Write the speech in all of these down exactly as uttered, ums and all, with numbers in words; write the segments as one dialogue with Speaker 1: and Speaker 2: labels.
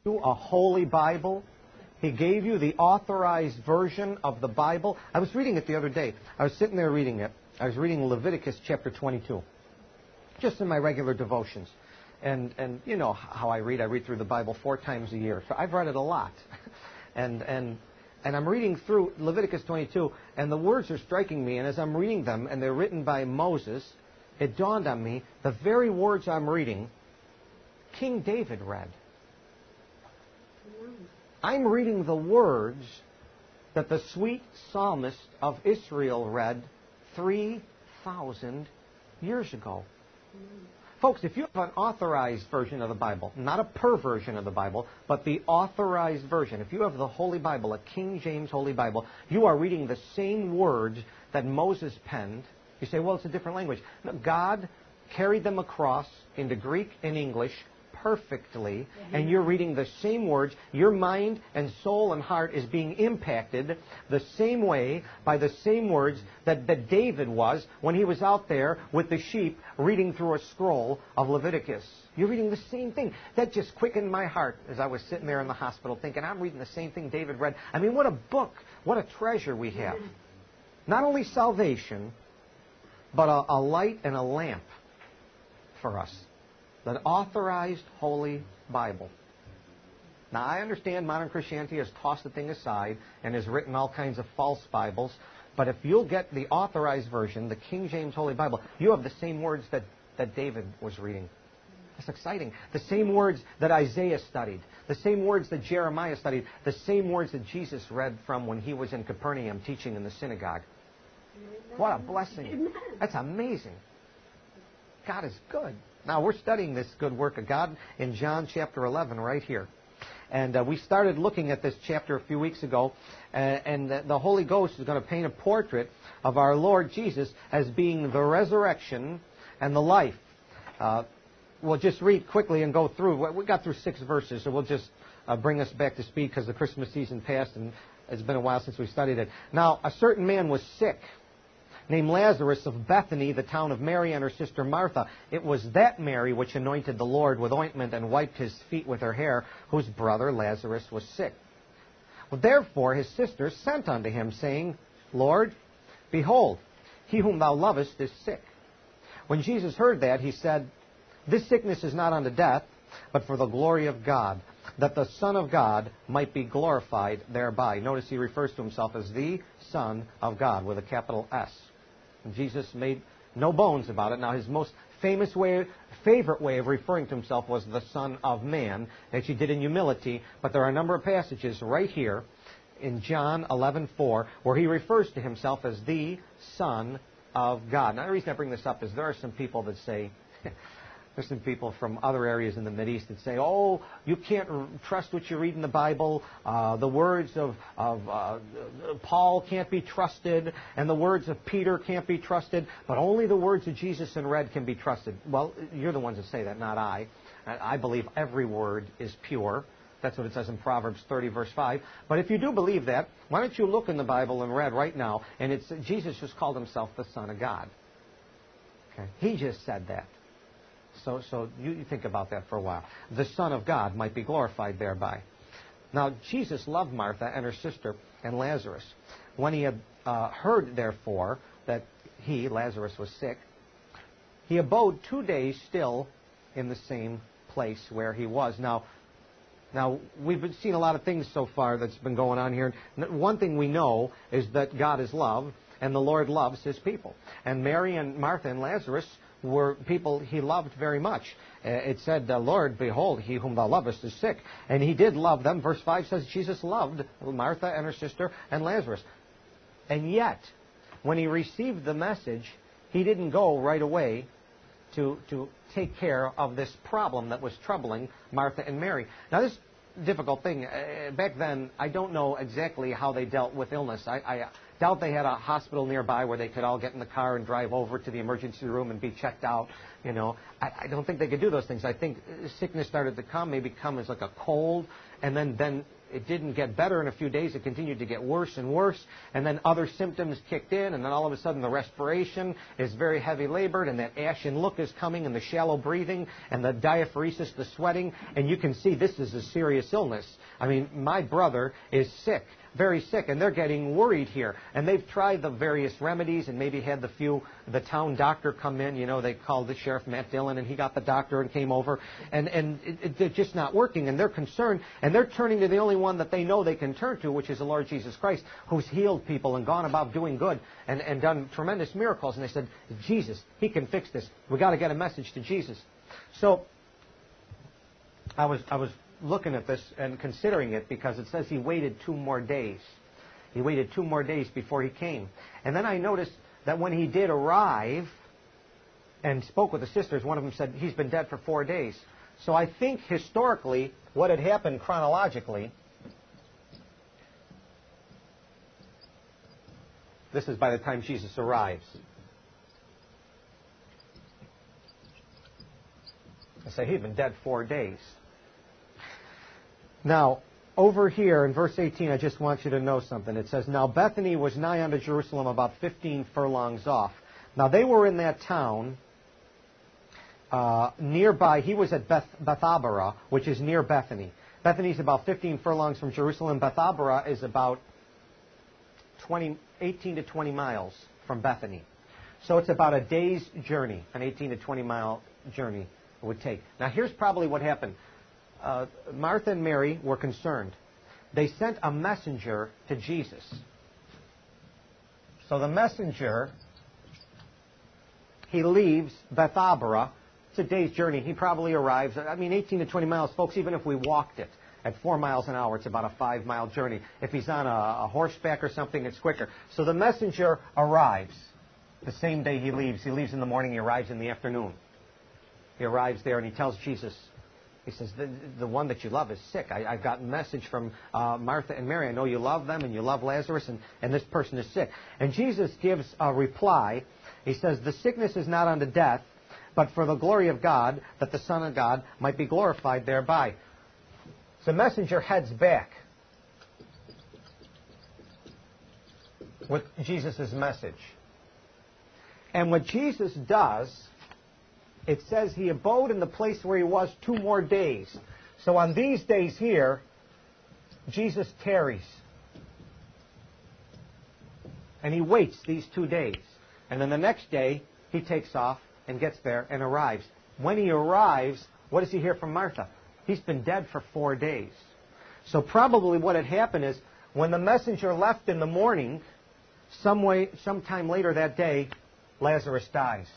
Speaker 1: you a holy Bible. He gave you the authorized version of the Bible. I was reading it the other day. I was sitting there reading it. I was reading Leviticus chapter twenty-two, just in my regular devotions. And, and you know how I read. I read through the Bible four times a year. So I've read it a lot. and, and, and I'm reading through Leviticus twenty-two, and the words are striking me. And as I'm reading them, and they're written by Moses, it dawned on me, the very words I'm reading, King David read. I'm reading the words that the sweet psalmist of Israel read three thousand years ago. Folks, if you have an authorized version of the Bible, not a perversion of the Bible, but the authorized version, if you have the Holy Bible, a King James Holy Bible, you are reading the same words that Moses penned. You say, well, it's a different language. No, God carried them across into Greek and English perfectly, and you're reading the same words. Your mind and soul and heart is being impacted the same way by the same words that, that David was when he was out there with the sheep reading through a scroll of Leviticus. You're reading the same thing. That just quickened my heart as I was sitting there in the hospital thinking, I'm reading the same thing David read. I mean, what a book, what a treasure we have. Not only salvation, but a, a light and a lamp for us. An authorized Holy Bible. Now, I understand modern Christianity has tossed the thing aside and has written all kinds of false Bibles, but if you'll get the authorized version, the King James Holy Bible, you have the same words that, that David was reading. That's exciting. The same words that Isaiah studied, the same words that Jeremiah studied, the same words that Jesus read from when he was in Capernaum teaching in the synagogue. What a blessing. That's amazing. God is good. Now, we're studying this good work of God in John chapter eleven right here. And uh, we started looking at this chapter a few weeks ago, uh, and the, the Holy Ghost is going to paint a portrait of our Lord Jesus as being the resurrection and the life. Uh, we'll just read quickly and go through. We got through six verses, so we'll just uh, bring us back to speed because the Christmas season passed and it's been a while since we studied it. Now, a certain man was sick, named Lazarus of Bethany, the town of Mary and her sister Martha. It was that Mary which anointed the Lord with ointment and wiped his feet with her hair, whose brother Lazarus was sick. Well, therefore his sisters sent unto him, saying, Lord, behold, he whom thou lovest is sick. When Jesus heard that, he said, This sickness is not unto death, but for the glory of God, that the Son of God might be glorified thereby. Notice he refers to himself as the Son of God with a capital S. Jesus made no bones about it. Now, his most famous way, favorite way of referring to himself was the Son of Man, as he did in humility. But there are a number of passages right here in John eleven four where he refers to himself as the Son of God. Now, the reason I bring this up is there are some people that say, there's some people from other areas in the Mideast that say, oh, you can't r- trust what you read in the Bible. Uh, the words of, of uh, Paul can't be trusted, and the words of Peter can't be trusted, but only the words of Jesus in red can be trusted. Well, you're the ones that say that, not I. I believe every word is pure. That's what it says in Proverbs thirty, verse five. But if you do believe that, why don't you look in the Bible in red right now, and it's Jesus just called himself the Son of God. Okay? He just said that. So, so you, you think about that for a while. The Son of God might be glorified thereby. Now, Jesus loved Martha and her sister and Lazarus. When he had uh, heard, therefore, that he, Lazarus, was sick, he abode two days still in the same place where he was. Now, now we've been seeing a lot of things so far that's been going on here. One thing we know is that God is love, and the Lord loves his people. And Mary and Martha and Lazarus were people he loved very much. Uh, it said, Lord, behold, he whom thou lovest is sick. And he did love them. Verse five says Jesus loved Martha and her sister and Lazarus. And yet, when he received the message, he didn't go right away to, to take care of this problem that was troubling Martha and Mary. Now, this difficult thing, uh, back then, I don't know exactly how they dealt with illness. I, I doubt they had a hospital nearby where they could all get in the car and drive over to the emergency room and be checked out. You know, I, I don't think they could do those things. I think sickness started to come, maybe come as like a cold, and then, then it didn't get better in a few days. It continued to get worse and worse. And then other symptoms kicked in. And then all of a sudden the respiration is very heavy labored. And that ashen look is coming. And the shallow breathing. And the diaphoresis, the sweating. And you can see this is a serious illness. I mean, my brother is sick. Very sick, and they're getting worried here. And they've tried the various remedies and maybe had the few, the town doctor come in. You know, they called the sheriff, Matt Dillon, and he got the doctor and came over. And, and it, it, it's just not working, and they're concerned. And they're turning to the only one that they know they can turn to, which is the Lord Jesus Christ, who's healed people and gone about doing good and, and done tremendous miracles. And they said, Jesus, he can fix this. We've got to get a message to Jesus. So I was I was... looking at this and considering it, because it says he waited two more days. He waited two more days before he came. And then I noticed that when he did arrive and spoke with the sisters, one of them said he's been dead for four days. So I think historically what had happened chronologically, this is by the time Jesus arrives. I say he'd been dead four days. Now, over here in verse eighteen, I just want you to know something. It says, now Bethany was nigh unto Jerusalem, about fifteen furlongs off. Now, they were in that town uh, nearby. He was at Beth, Bethabara, which is near Bethany. Bethany is about fifteen furlongs from Jerusalem. Bethabara is about twenty, eighteen to twenty miles from Bethany. So it's about a day's journey, an eighteen to twenty mile journey it would take. Now, here's probably what happened. Uh, Martha and Mary were concerned. They sent a messenger to Jesus. So the messenger, he leaves Bethabara. It's a day's journey. He probably arrives. I mean, eighteen to twenty miles, folks, even if we walked it at four miles an hour, it's about a five-mile journey. If he's on a, a horseback or something, it's quicker. So the messenger arrives the same day he leaves. He leaves in the morning. He arrives in the afternoon. He arrives there and he tells Jesus, he says, the, the one that you love is sick. I, I've got a message from uh, Martha and Mary. I know you love them and you love Lazarus, and, and this person is sick. And Jesus gives a reply. He says, the sickness is not unto death, but for the glory of God, that the Son of God might be glorified thereby. The messenger heads back with Jesus' message. And what Jesus does, it says he abode in the place where he was two more days. So on these days here, Jesus tarries. And he waits these two days. And then the next day, he takes off and gets there and arrives. When he arrives, what does he hear from Martha? He's been dead for four days. So probably what had happened is, when the messenger left in the morning, some way, sometime later that day, Lazarus dies.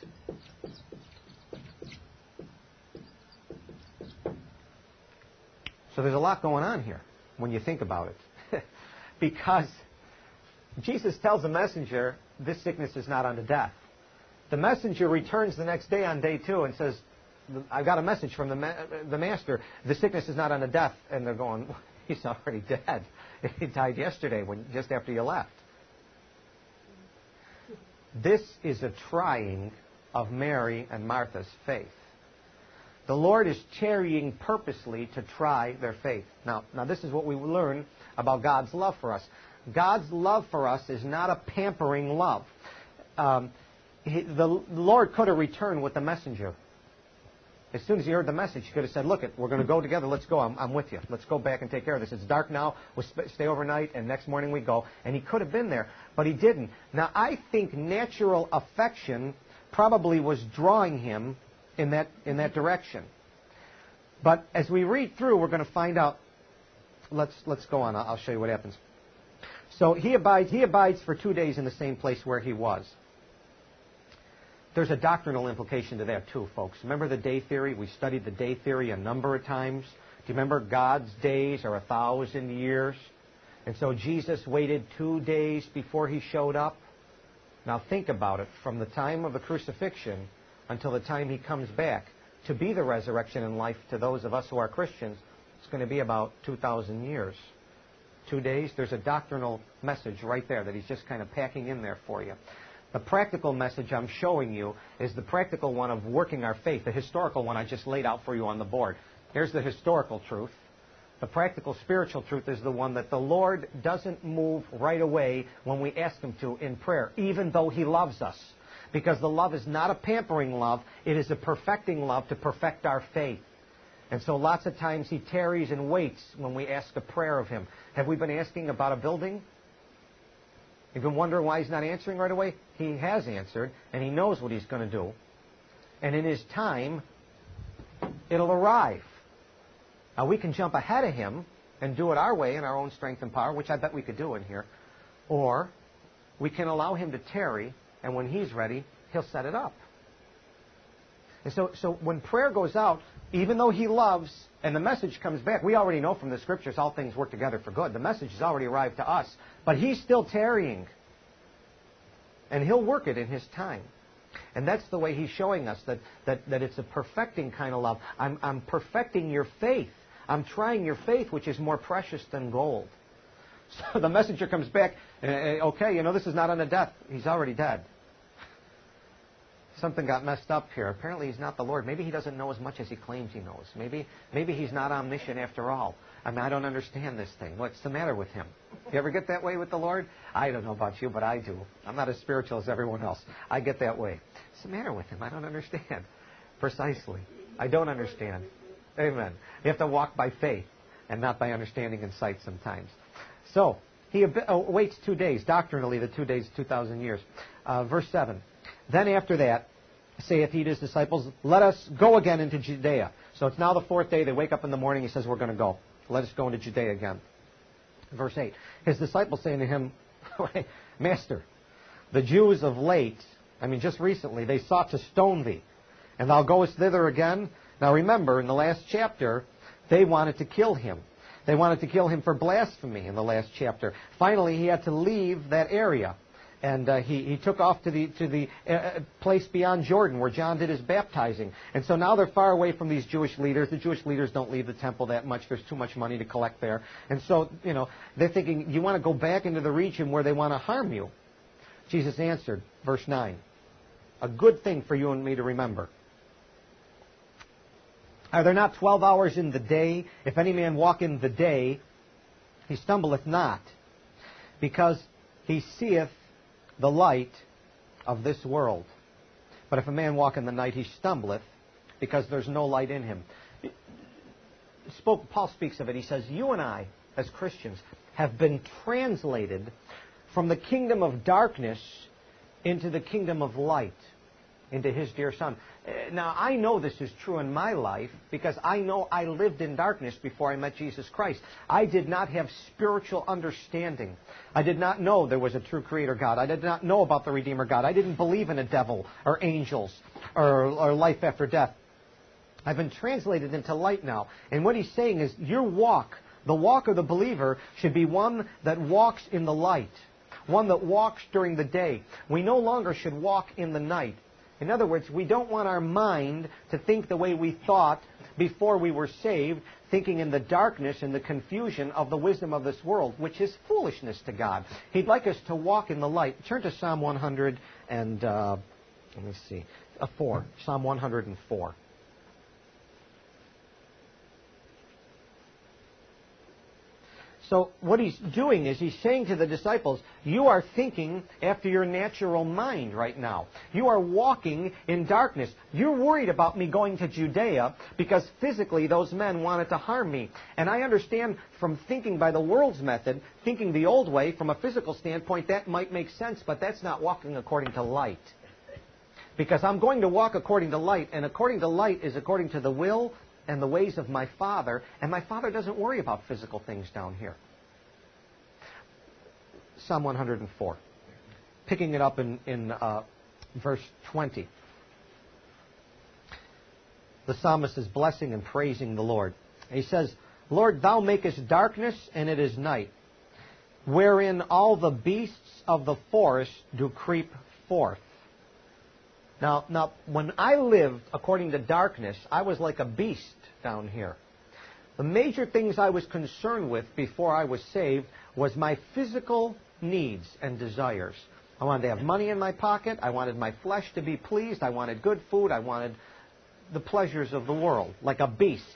Speaker 1: So there's a lot going on here when you think about it. Because Jesus tells the messenger, this sickness is not unto death. The messenger returns the next day on day two and says, I've got a message from the, ma- the master. The sickness is not unto death. And they're going, he's already dead. He died yesterday, when just after you left. This is a trying of Mary and Martha's faith. The Lord is tarrying purposely to try their faith. Now, now this is what we learn about God's love for us. God's love for us is not a pampering love. Um, he, the Lord could have returned with the messenger. As soon as he heard the message, he could have said, look, we're going to go together. Let's go. I'm, I'm with you. Let's go back and take care of this. It's dark now. We'll sp- stay overnight, and next morning we go. And he could have been there, but he didn't. Now, I think natural affection probably was drawing him in that in that direction. But as we read through, we're going to find out. Let's let's go on. I'll show you what happens. So he abides he abides for two days in the same place where he was. There's a doctrinal implication to that too, folks. Remember the day theory? We studied the day theory a number of times. Do you remember God's days are a thousand years? And so Jesus waited two days before he showed up. Now think about it. From the time of the crucifixion until the time he comes back to be the resurrection and life to those of us who are Christians, it's going to be about two thousand years. Two days, there's a doctrinal message right there that he's just kind of packing in there for you. The practical message I'm showing you is the practical one of working our faith. The historical one I just laid out for you on the board. Here's the historical truth. The practical spiritual truth is the one that the Lord doesn't move right away when we ask Him to in prayer, even though He loves us. Because the love is not a pampering love, it is a perfecting love to perfect our faith. And so lots of times He tarries and waits when we ask a prayer of Him. Have we been asking about a building? You've been wondering why He's not answering right away? He has answered, and He knows what He's going to do. And in His time, it'll arrive. Now, we can jump ahead of Him and do it our way in our own strength and power, which I bet we could do in here. Or we can allow Him to tarry, and when He's ready, He'll set it up. And so, so when prayer goes out, even though He loves, and the message comes back, we already know from the Scriptures all things work together for good. The message has already arrived to us. But He's still tarrying. And He'll work it in His time. And that's the way He's showing us that, that, that it's a perfecting kind of love. I'm, I'm perfecting your faith. I'm trying your faith, which is more precious than gold. So the messenger comes back, okay, you know, this is not unto death. He's already dead. Something got messed up here. Apparently He's not the Lord. Maybe He doesn't know as much as He claims He knows. Maybe, maybe He's not omniscient after all. I mean, I don't understand this thing. What's the matter with Him? You ever get that way with the Lord? I don't know about you, but I do. I'm not as spiritual as everyone else. I get that way. What's the matter with Him? I don't understand. Precisely. I don't understand. Amen. You have to walk by faith and not by understanding and sight sometimes. So, He waits two days. Doctrinally, the two days, two thousand years. Uh, verse seven. Then after that, saith He to His disciples, let us go again into Judea. So it's now the fourth day. They wake up in the morning. He says, we're going to go. Let us go into Judea again. Verse eight. His disciples saying to Him, Master, the Jews of late, I mean just recently, they sought to stone Thee, and Thou goest thither again? Now remember, in the last chapter, they wanted to kill Him. They wanted to kill Him for blasphemy in the last chapter. Finally, He had to leave that area. And uh, he, he took off to the to the uh, place beyond Jordan where John did his baptizing. And so now they're far away from these Jewish leaders. The Jewish leaders don't leave the temple that much. There's too much money to collect there. And so, you know, they're thinking, you want to go back into the region where they want to harm you. Jesus answered, verse nine, a good thing for you and me to remember. Are there not twelve hours in the day? If any man walk in the day, he stumbleth not, because he seeth the light of this world. But if a man walk in the night, he stumbleth, because there's no light in him. Spoke, Paul speaks of it. He says, you and I, as Christians, have been translated from the kingdom of darkness into the kingdom of light, into His dear Son. Now, I know this is true in my life because I know I lived in darkness before I met Jesus Christ. I did not have spiritual understanding. I did not know there was a true Creator God. I did not know about the Redeemer God. I didn't believe in a devil or angels or, or life after death. I've been translated into light now. And what he's saying is your walk, the walk of the believer, should be one that walks in the light, one that walks during the day. We no longer should walk in the night. In other words, we don't want our mind to think the way we thought before we were saved, thinking in the darkness and the confusion of the wisdom of this world, which is foolishness to God. He'd like us to walk in the light. Turn to Psalm one hundred and, uh, let me see, uh, four. Psalm one hundred four. So what he's doing is he's saying to the disciples, you are thinking after your natural mind right now. You are walking in darkness. You're worried about me going to Judea because physically those men wanted to harm me. And I understand from thinking by the world's method, thinking the old way, from a physical standpoint, that might make sense, but that's not walking according to light. Because I'm going to walk according to light, and according to light is according to the will and the ways of my Father, and my Father doesn't worry about physical things down here. Psalm one hundred four. Picking it up in, in uh, verse twenty. The psalmist is blessing and praising the Lord. He says, Lord, Thou makest darkness, and it is night, wherein all the beasts of the forest do creep forth. Now, now, when I lived according to darkness, I was like a beast down here. The major things I was concerned with before I was saved was my physical needs and desires. I wanted to have money in my pocket. I wanted my flesh to be pleased. I wanted good food. I wanted the pleasures of the world, like a beast.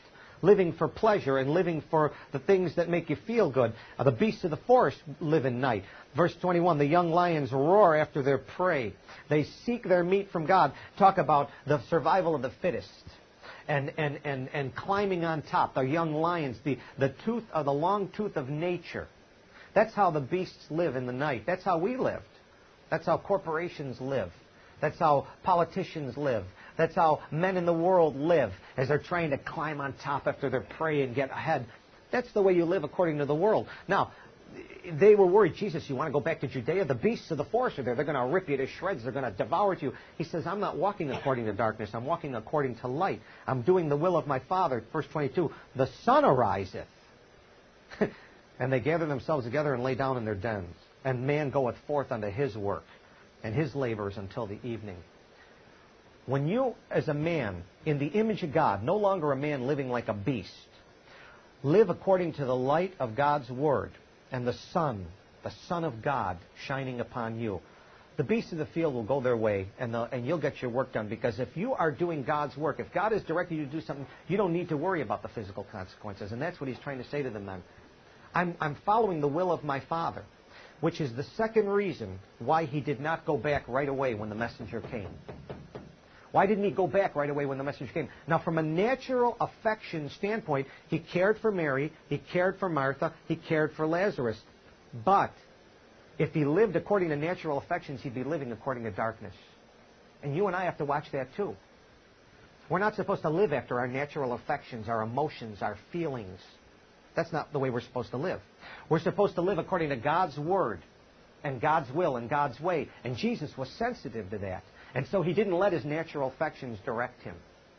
Speaker 1: living for pleasure and living for the things that make you feel good. Uh, the beasts of the forest live in night. Verse twenty-one, the young lions roar after their prey. They seek their meat from God. Talk about the survival of the fittest. And, and, and, and climbing on top, the young lions, the, the tooth, uh, the long tooth of nature. That's how the beasts live in the night. That's how we lived. That's how corporations live. That's how politicians live. That's how men in the world live as they're trying to climb on top after their prey and get ahead. That's the way you live according to the world. Now, they were worried, Jesus, you want to go back to Judea? The beasts of the forest are there. They're going to rip you to shreds. They're going to devour you. He says, I'm not walking according to darkness. I'm walking according to light. I'm doing the will of my Father. Verse twenty-two, the sun ariseth. And they gather themselves together and lay down in their dens. And man goeth forth unto his work and his labors until the evening. When you, as a man, in the image of God, no longer a man living like a beast, live according to the light of God's Word, and the sun, the Son of God, shining upon you, the beasts of the field will go their way, and, the, and you'll get your work done. Because if you are doing God's work, if God has directed you to do something, you don't need to worry about the physical consequences. And that's what he's trying to say to them then. I'm, I'm following the will of my Father, which is the second reason why he did not go back right away when the messenger came. Why didn't he go back right away when the messenger came? Now, from a natural affection standpoint, he cared for Mary, he cared for Martha, he cared for Lazarus. But if he lived according to natural affections, he'd be living according to darkness. And you and I have to watch that too. We're not supposed to live after our natural affections, our emotions, our feelings. That's not the way we're supposed to live. We're supposed to live according to God's Word and God's will and God's way. And Jesus was sensitive to that. And so he didn't let his natural affections direct him.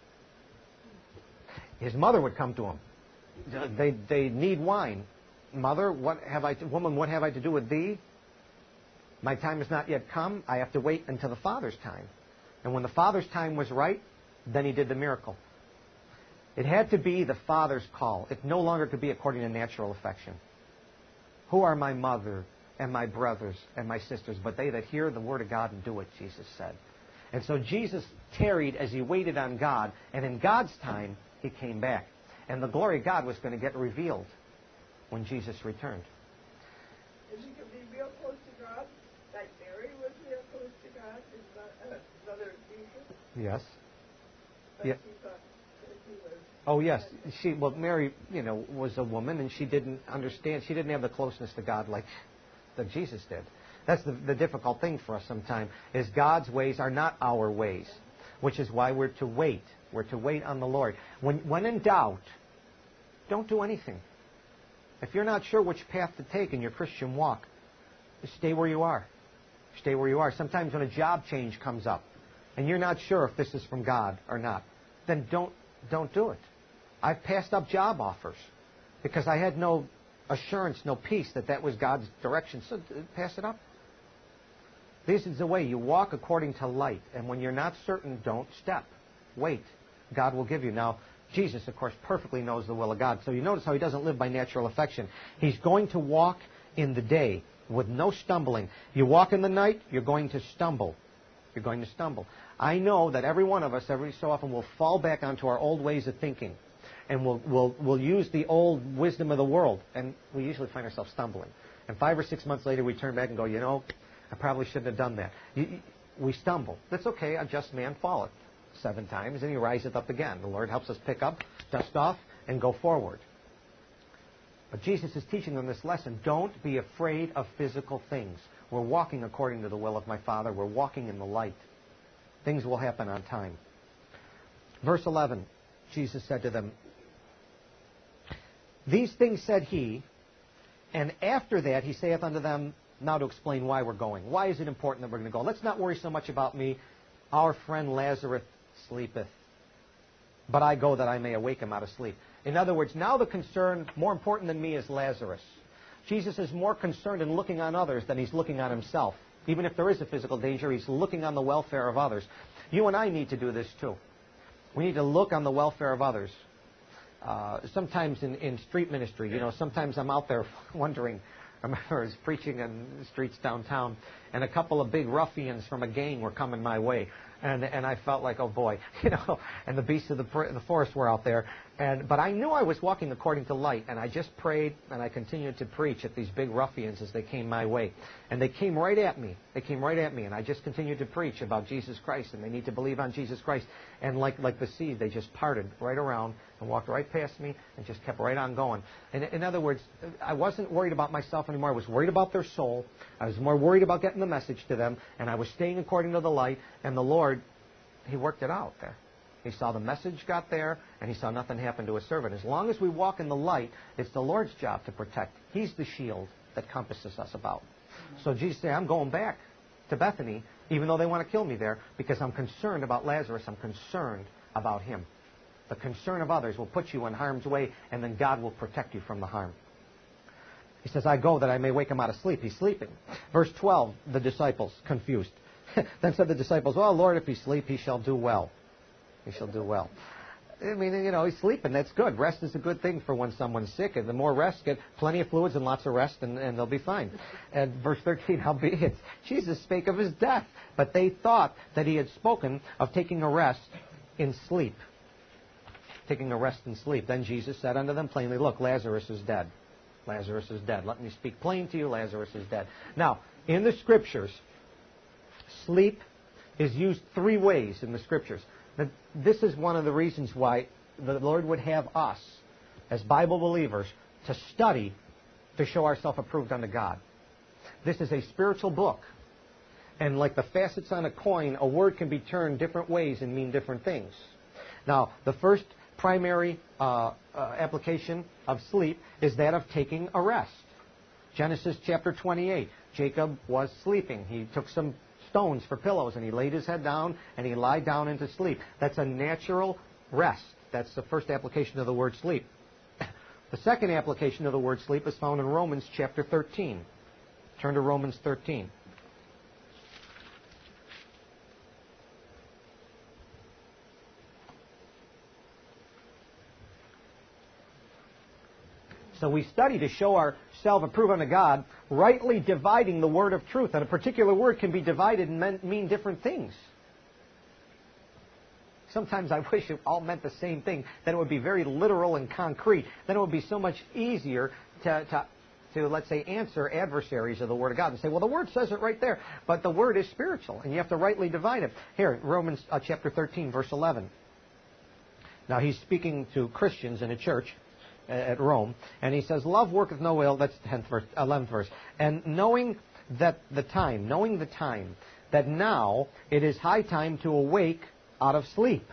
Speaker 1: His mother would come to him. They, they need wine. Mother, what have I to, woman, what have I to do with thee? My time has not yet come. I have to wait until the Father's time. And when the Father's time was right, then he did the miracle. It had to be the Father's call. It no longer could be according to natural affection. Who are my mother and my brothers and my sisters? But they that hear the word of God and do it, Jesus said. And so Jesus tarried as he waited on God, and in God's time, he came back. And the glory of God was going to get revealed when Jesus returned.
Speaker 2: Is he going to be real close to God? Like Mary was real close to God, his uh, mother Jesus?
Speaker 1: Yes.
Speaker 2: But
Speaker 1: Yeah.
Speaker 2: she thought that he was...
Speaker 1: Oh, yes. She, well, Mary, you know, was a woman, and she didn't understand. She didn't have the closeness to God like that Jesus did. That's the, the difficult thing for us sometimes, is God's ways are not our ways, which is why we're to wait. We're to wait on the Lord. When, when in doubt, don't do anything. If you're not sure which path to take in your Christian walk, stay where you are. Stay where you are. Sometimes when a job change comes up, and you're not sure if this is from God or not, then don't, don't do it. I've passed up job offers because I had no assurance, no peace that that was God's direction. So pass it up. This is the way you walk according to light. And when you're not certain, don't step. Wait. God will give you. Now, Jesus, of course, perfectly knows the will of God. So you notice how he doesn't live by natural affection. He's going to walk in the day with no stumbling. You walk in the night, you're going to stumble. You're going to stumble. I know that every one of us, every so often, will fall back onto our old ways of thinking. And we'll, we'll, we'll use the old wisdom of the world. And we usually find ourselves stumbling. And five or six months later, we turn back and go, you know, I probably shouldn't have done that. You, you, we stumble. That's okay. A just man falleth seven times, and he riseth up again. The Lord helps us pick up, dust off, and go forward. But Jesus is teaching them this lesson. Don't be afraid of physical things. We're walking according to the will of my Father. We're walking in the light. Things will happen on time. Verse eleven, Jesus said to them, these things said he, and after that he saith unto them, now to explain why we're going. Why is it important that we're going to go? Let's not worry so much about me. Our friend Lazarus sleepeth, but I go that I may awake him out of sleep. In other words, now the concern, more important than me, is Lazarus. Jesus is more concerned in looking on others than he's looking on himself. Even if there is a physical danger, he's looking on the welfare of others. You and I need to do this too. We need to look on the welfare of others. Uh, sometimes in, in street ministry, you know, sometimes I'm out there wondering. I remember I was preaching in the streets downtown, and a couple of big ruffians from a gang were coming my way. And and I felt like, oh boy, you know, and the beasts of the, the forest were out there. And, but I knew I was walking according to light, and I just prayed, and I continued to preach at these big ruffians as they came my way. And they came right at me. They came right at me, and I just continued to preach about Jesus Christ, and they need to believe on Jesus Christ. And like, like the sea, they just parted right around and walked right past me and just kept right on going. And in other words, I wasn't worried about myself anymore. I was worried about their soul. I was more worried about getting the message to them, and I was staying according to the light, and the Lord, He worked it out there. He saw the message got there, and He saw nothing happen to His servant. As long as we walk in the light, it's the Lord's job to protect. He's the shield that compasses us about. So Jesus said, I'm going back to Bethany, even though they want to kill me there, because I'm concerned about Lazarus. I'm concerned about him. The concern of others will put you in harm's way, and then God will protect you from the harm. He says, I go that I may wake him out of sleep. He's sleeping. Verse twelve, the disciples, confused. Then said the disciples, oh, Lord, if he sleep, he shall do well. He shall do well. I mean, you know, he's sleeping. That's good. Rest is a good thing for when someone's sick. And the more rest, get plenty of fluids and lots of rest, and, and they'll be fine. And verse thirteen, howbeit, Jesus spake of his death. But they thought that he had spoken of taking a rest in sleep. Taking a rest in sleep. Then Jesus said unto them plainly, look, Lazarus is dead. Lazarus is dead. Let me speak plain to you. Lazarus is dead. Now, in the Scriptures, sleep is used three ways in the Scriptures. Now, this is one of the reasons why the Lord would have us, as Bible believers, to study to show ourselves approved unto God. This is a spiritual book. And like the facets on a coin, a word can be turned different ways and mean different things. Now, the first primary uh, uh, application of sleep is that of taking a rest. Genesis chapter twenty-eight. Jacob was sleeping. He took some stones for pillows, and he laid his head down, and he lied down into sleep. That's a natural rest. That's the first application of the word sleep. The second application of the word sleep is found in Romans chapter thirteen. Turn to Romans thirteen. So we study to show ourselves approved unto God, rightly dividing the word of truth. And a particular word can be divided and mean different things. Sometimes I wish it all meant the same thing. Then it would be very literal and concrete. Then it would be so much easier to, to, to, let's say, answer adversaries of the Word of God and say, well, the Word says it right there. But the Word is spiritual, and you have to rightly divide it. Here, Romans uh, chapter thirteen, verse eleven. Now, he's speaking to Christians in a church at Rome, and he says, love worketh no ill. That's the tenth verse, eleventh verse. And knowing that the time, knowing the time, that now it is high time to awake out of sleep.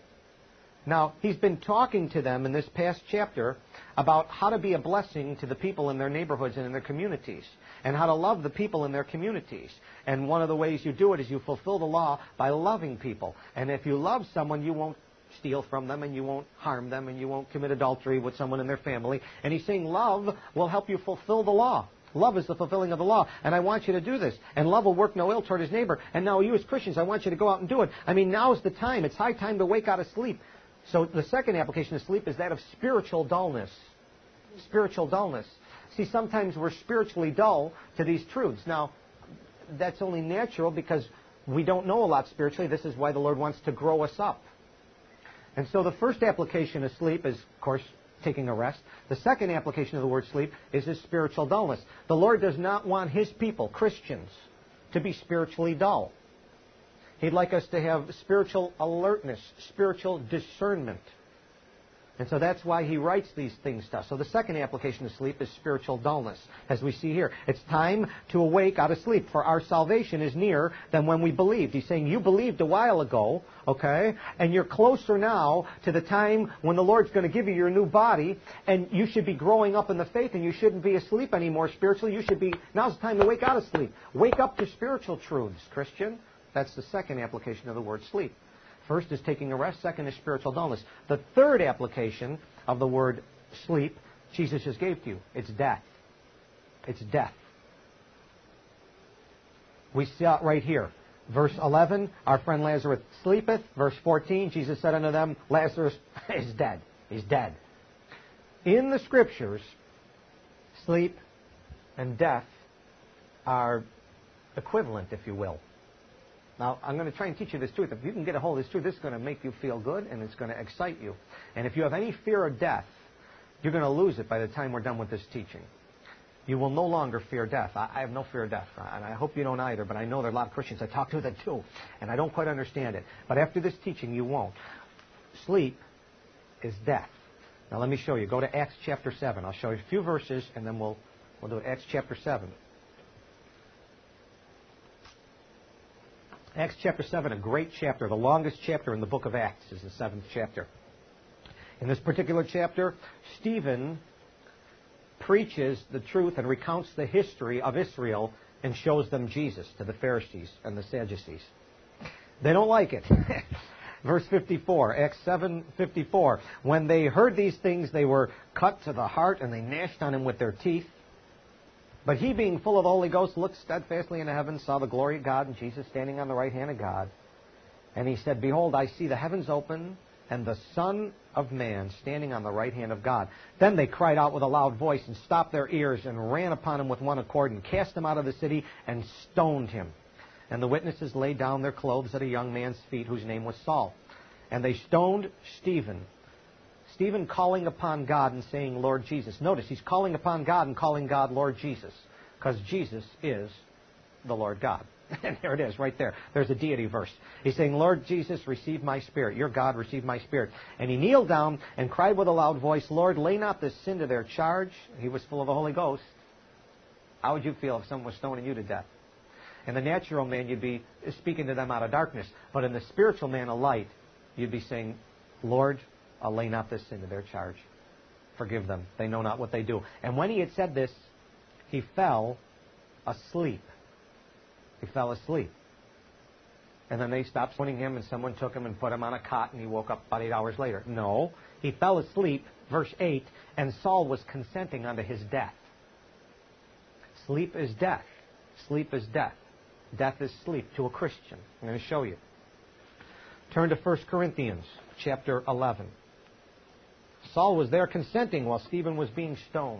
Speaker 1: Now, he's been talking to them in this past chapter about how to be a blessing to the people in their neighborhoods and in their communities, and how to love the people in their communities. And one of the ways you do it is you fulfill the law by loving people. And if you love someone, you won't steal from them, and you won't harm them, and you won't commit adultery with someone in their family. And he's saying love will help you fulfill the law. Love is the fulfilling of the law. And I want you to do this. And love will work no ill toward his neighbor. And now you as Christians, I want you to go out and do it. I mean, now is the time. It's high time to wake out of sleep. So the second application of sleep is that of spiritual dullness. Spiritual dullness. See, sometimes we're spiritually dull to these truths. Now, that's only natural because we don't know a lot spiritually. This is why the Lord wants to grow us up. And so the first application of sleep is, of course, taking a rest. The second application of the word sleep is his spiritual dullness. The Lord does not want his people, Christians, to be spiritually dull. He'd like us to have spiritual alertness, spiritual discernment. And so that's why he writes these things to us. So the second application of sleep is spiritual dullness, as we see here. It's time to awake out of sleep, for our salvation is nearer than when we believed. He's saying you believed a while ago, okay, and you're closer now to the time when the Lord's going to give you your new body, and you should be growing up in the faith, and you shouldn't be asleep anymore spiritually. You should be, now's the time to wake out of sleep. Wake up to spiritual truths, Christian. That's the second application of the word sleep. First is taking a rest. Second is spiritual dullness. The third application of the word sleep, Jesus just gave to you. It's death. It's death. We see it right here. Verse eleven, our friend Lazarus sleepeth. Verse fourteen, Jesus said unto them, Lazarus is dead. He's dead. In the Scriptures, sleep and death are equivalent, if you will. Now, I'm going to try and teach you this truth. If you can get a hold of this truth, this is going to make you feel good, and it's going to excite you. And if you have any fear of death, you're going to lose it by the time we're done with this teaching. You will no longer fear death. I, I have no fear of death, and I hope you don't either, but I know there are a lot of Christians I talk to that do, and I don't quite understand it. But after this teaching, you won't. Sleep is death. Now, let me show you. Go to Acts chapter seven. I'll show you a few verses, and then we'll, we'll do it. Acts chapter seven. Acts chapter seven, a great chapter. The longest chapter in the book of Acts is the seventh chapter. In this particular chapter, Stephen preaches the truth and recounts the history of Israel and shows them Jesus to the Pharisees and the Sadducees. They don't like it. Verse fifty-four, Acts seven fifty-four. When they heard these things, they were cut to the heart, and they gnashed on him with their teeth. But he, being full of the Holy Ghost, looked steadfastly into heaven, saw the glory of God, and Jesus standing on the right hand of God. And he said, Behold, I see the heavens open, and the Son of Man standing on the right hand of God. Then they cried out with a loud voice, and stopped their ears, and ran upon him with one accord, and cast him out of the city, and stoned him. And the witnesses laid down their clothes at a young man's feet, whose name was Saul. And they stoned Stephen. Stephen calling upon God and saying, Lord Jesus. Notice, he's calling upon God and calling God Lord Jesus, because Jesus is the Lord God. And there it is, right there. There's a deity verse. He's saying, Lord Jesus, receive my spirit. Your God, receive my spirit. And he kneeled down and cried with a loud voice, Lord, lay not this sin to their charge. He was full of the Holy Ghost. How would you feel if someone was stoning you to death? In the natural man, you'd be speaking to them out of darkness. But in the spiritual man of light, you'd be saying, Lord, I'll lay not this sin to their charge. Forgive them. They know not what they do. And when he had said this, he fell asleep. He fell asleep. And then they stopped stoning him, and someone took him and put him on a cot, and he woke up about eight hours later. No. He fell asleep, verse eight, and Saul was consenting unto his death. Sleep is death. Sleep is death. Death is sleep to a Christian. I'm going to show you. Turn to First Corinthians chapter eleven. Saul was there consenting while Stephen was being stoned.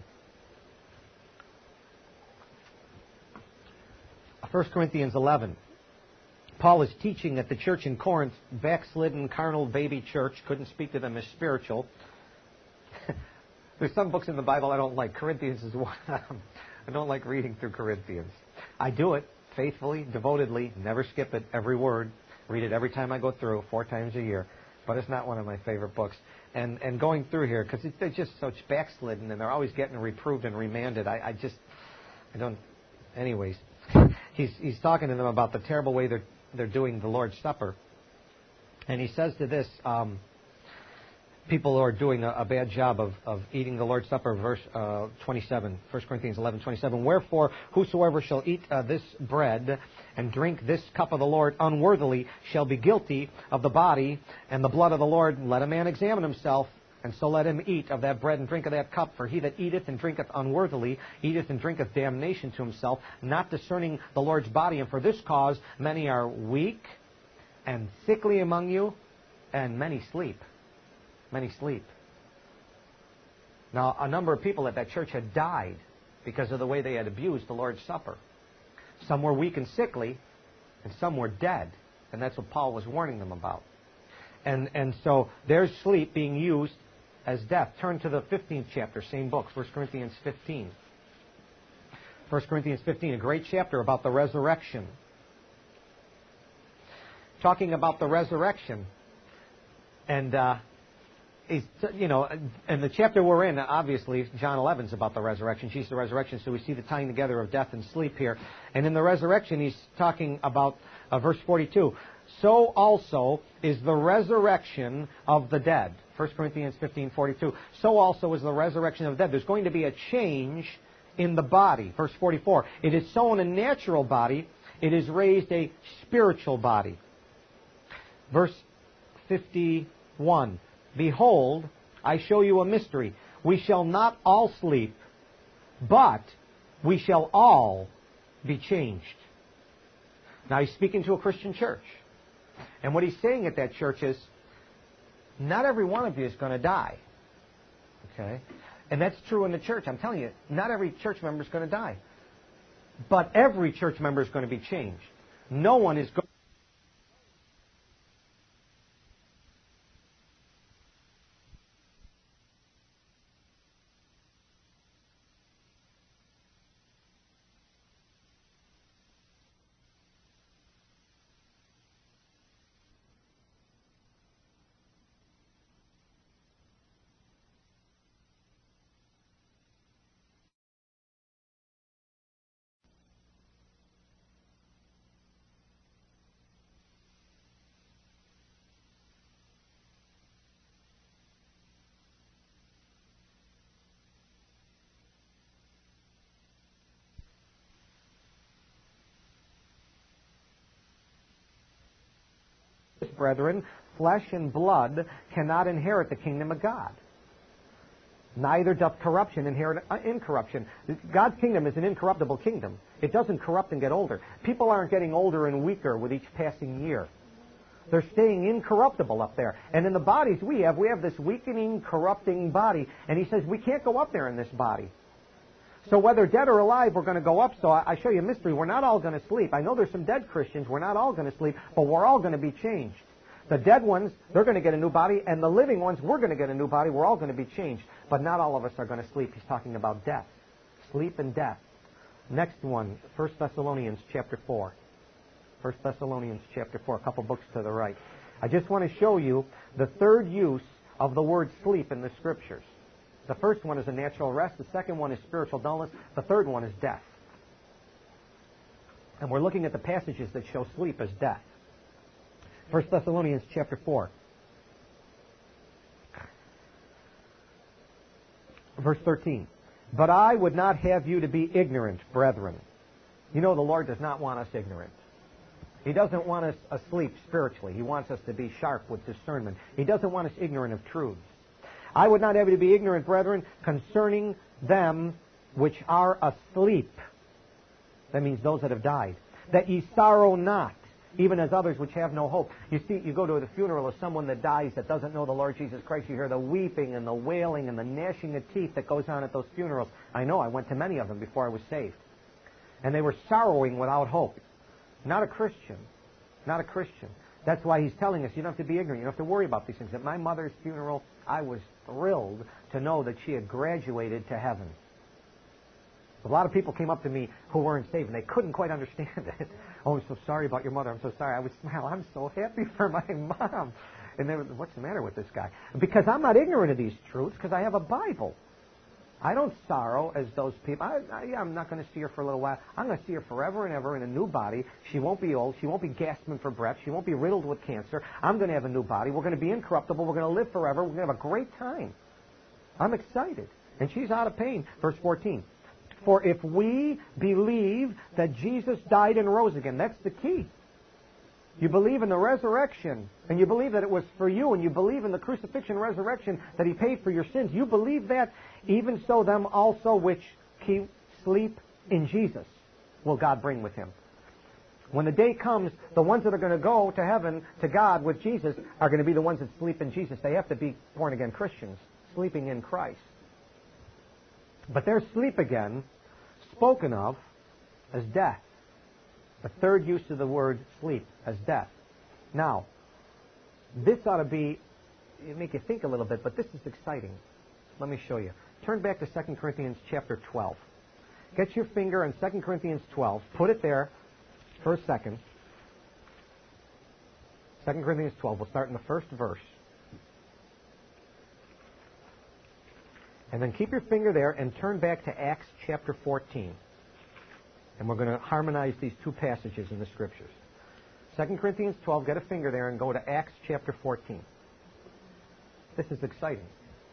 Speaker 1: First Corinthians eleven. Paul is teaching that the church in Corinth, backslidden, carnal, baby church, couldn't speak to them as spiritual. There's some books in the Bible I don't like. Corinthians is one of them. I don't like reading through Corinthians. I do it faithfully, devotedly, never skip it, every word. Read it every time I go through, four times a year. But it's not one of my favorite books. And and going through here, because they're just so backslidden, and they're always getting reproved and remanded. I, I just, I don't, anyways. He's he's talking to them about the terrible way they're, they're doing the Lord's Supper. And he says to this, um, people are doing a, a bad job of, of eating the Lord's Supper, verse uh, twenty-seven, First Corinthians eleven twenty-seven. Wherefore, whosoever shall eat uh, this bread and drink this cup of the Lord unworthily shall be guilty of the body and the blood of the Lord. Let a man examine himself, and so let him eat of that bread and drink of that cup. For he that eateth and drinketh unworthily eateth and drinketh damnation to himself, not discerning the Lord's body. And for this cause many are weak and sickly among you, and many sleep. Many sleep. Now, a number of people at that church had died because of the way they had abused the Lord's Supper. Some were weak and sickly, and some were dead. And that's what Paul was warning them about. And and so there's sleep being used as death. Turn to the fifteenth chapter, same book, First Corinthians fifteen. First Corinthians fifteen, a great chapter about the resurrection. Talking about the resurrection. And, uh, he's, you know, and the chapter we're in, obviously, John eleven is about the resurrection. Jesus the resurrection, so we see the tying together of death and sleep here. And in the resurrection, he's talking about uh, verse forty-two. So also is the resurrection of the dead. First Corinthians fifteen forty-two. So also is the resurrection of the dead. There's going to be a change in the body. Verse forty-four. It is sown a natural body. It is raised a spiritual body. Verse fifty-one. Behold, I show you a mystery. We shall not all sleep, but we shall all be changed. Now he's speaking to a Christian church. And what he's saying at that church is, not every one of you is going to die. Okay? And that's true in the church. I'm telling you, not every church member is going to die. But every church member is going to be changed. No one is going brethren, flesh and blood cannot inherit the kingdom of God. Neither doth corruption inherit incorruption. God's kingdom is an incorruptible kingdom. It doesn't corrupt and get older. People aren't getting older and weaker with each passing year. They're staying incorruptible up there. And in the bodies we have, we have this weakening, corrupting body. And he says we can't go up there in this body. So whether dead or alive, we're going to go up. So I show you a mystery. We're not all going to sleep. I know there's some dead Christians. We're not all going to sleep, but we're all going to be changed. The dead ones, they're going to get a new body, and the living ones, we're going to get a new body. We're all going to be changed. But not all of us are going to sleep. He's talking about death. Sleep and death. Next one, First Thessalonians chapter four. First Thessalonians chapter four, a couple books to the right. I just want to show you the third use of the word sleep in the Scriptures. The first one is a natural rest. The second one is spiritual dullness. The third one is death. And we're looking at the passages that show sleep as death. First Thessalonians chapter four. Verse thirteen. But I would not have you to be ignorant, brethren. You know the Lord does not want us ignorant. He doesn't want us asleep spiritually. He wants us to be sharp with discernment. He doesn't want us ignorant of truths. I would not have you to be ignorant, brethren, concerning them which are asleep. That means those that have died. That ye sorrow not, even as others which have no hope. You see, you go to the funeral of someone that dies that doesn't know the Lord Jesus Christ. You hear the weeping and the wailing and the gnashing of teeth that goes on at those funerals. I know, I went to many of them before I was saved. And they were sorrowing without hope. Not a Christian. Not a Christian. That's why he's telling us you don't have to be ignorant. You don't have to worry about these things. At my mother's funeral, I was thrilled to know that she had graduated to heaven. A lot of people came up to me who weren't saved, and they couldn't quite understand it. Oh, I'm so sorry about your mother. I'm so sorry. I would smile. I'm so happy for my mom. And they were, what's the matter with this guy? Because I'm not ignorant of these truths, because I have a Bible. I don't sorrow as those people. I, I, yeah, I'm not going to see her for a little while. I'm going to see her forever and ever in a new body. She won't be old. She won't be gasping for breath. She won't be riddled with cancer. I'm going to have a new body. We're going to be incorruptible. We're going to live forever. We're going to have a great time. I'm excited. And she's out of pain. Verse fourteen. For if we believe that Jesus died and rose again, that's the key. You believe in the resurrection, and you believe that it was for you, and you believe in the crucifixion and resurrection, that He paid for your sins. You believe that, even so them also which keep sleep in Jesus will God bring with Him. When the day comes, the ones that are going to go to heaven, to God with Jesus, are going to be the ones that sleep in Jesus. They have to be born-again Christians, sleeping in Christ. But their sleep again, spoken of as death. The third use of the word sleep as death. Now, this ought to be, it make you think a little bit, but this is exciting. Let me show you. Turn back to Second Corinthians chapter twelve. Get your finger on Second Corinthians twelve. Put it there for a second. Second Corinthians twelve. We'll start in the first verse. And then keep your finger there and turn back to Acts chapter fourteen. And we're going to harmonize these two passages in the Scriptures. Second Corinthians twelve, get a finger there and go to Acts chapter fourteen. This is exciting.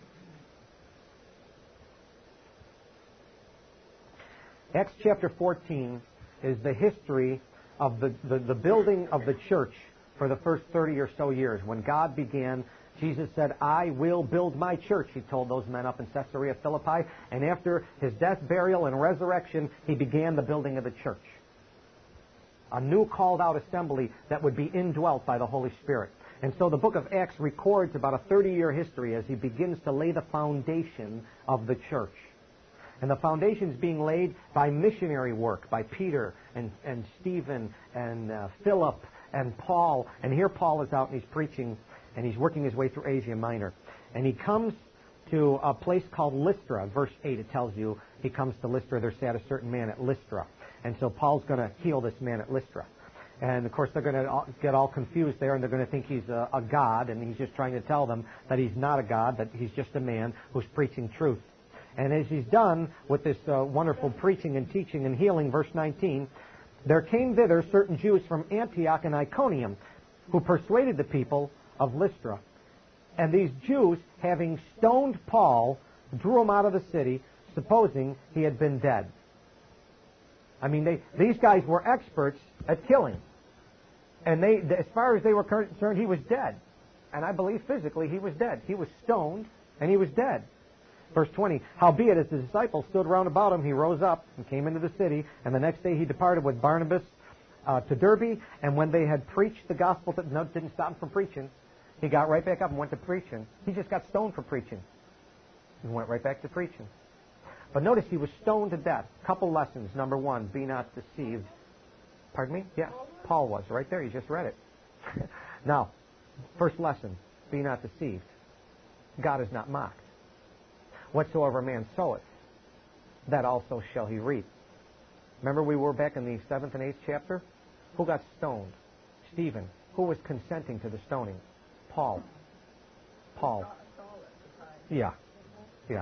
Speaker 1: Acts chapter fourteen is the history of the, the, the building of the church for the first thirty or so years. When God began, Jesus said, I will build my church, He told those men up in Caesarea Philippi. And after His death, burial, and resurrection, He began the building of the church. A new called out assembly that would be indwelt by the Holy Spirit. And so the book of Acts records about a thirty-year history as He begins to lay the foundation of the church. And the foundation's being laid by missionary work, by Peter and, and Stephen and uh, Philip and Paul. And here Paul is out and he's preaching, and he's working his way through Asia Minor. And he comes to a place called Lystra. Verse eight, it tells you he comes to Lystra. There sat a certain man at Lystra. And so Paul's going to heal this man at Lystra. And, of course, they're going to get all confused there, and they're going to think he's a, a god, and he's just trying to tell them that he's not a god, that he's just a man who's preaching truth. And as he's done with this uh, wonderful preaching and teaching and healing, verse nineteen, there came thither certain Jews from Antioch and Iconium who persuaded the people of Lystra. And these Jews, having stoned Paul, drew him out of the city, supposing he had been dead. I mean, they, these guys were experts at killing. And they, as far as they were concerned, he was dead. And I believe physically he was dead. He was stoned, and he was dead. Verse twenty, howbeit as the disciples stood round about him, he rose up and came into the city, and the next day he departed with Barnabas uh, to Derbe, and when they had preached the gospel, to, no, didn't stop him from preaching. He got right back up and went to preaching. He just got stoned for preaching. And went right back to preaching. But notice he was stoned to death. Couple lessons. Number one, be not deceived. Pardon me? Yeah, Paul was. Right there, you just read it. Now, first lesson, be not deceived. God is not mocked. Whatsoever a man soweth, that also shall he reap. Remember we were back in the seventh and eighth chapter? Who got stoned? Stephen. Who was consenting to the stoning? Paul. Paul. Yeah. Yeah.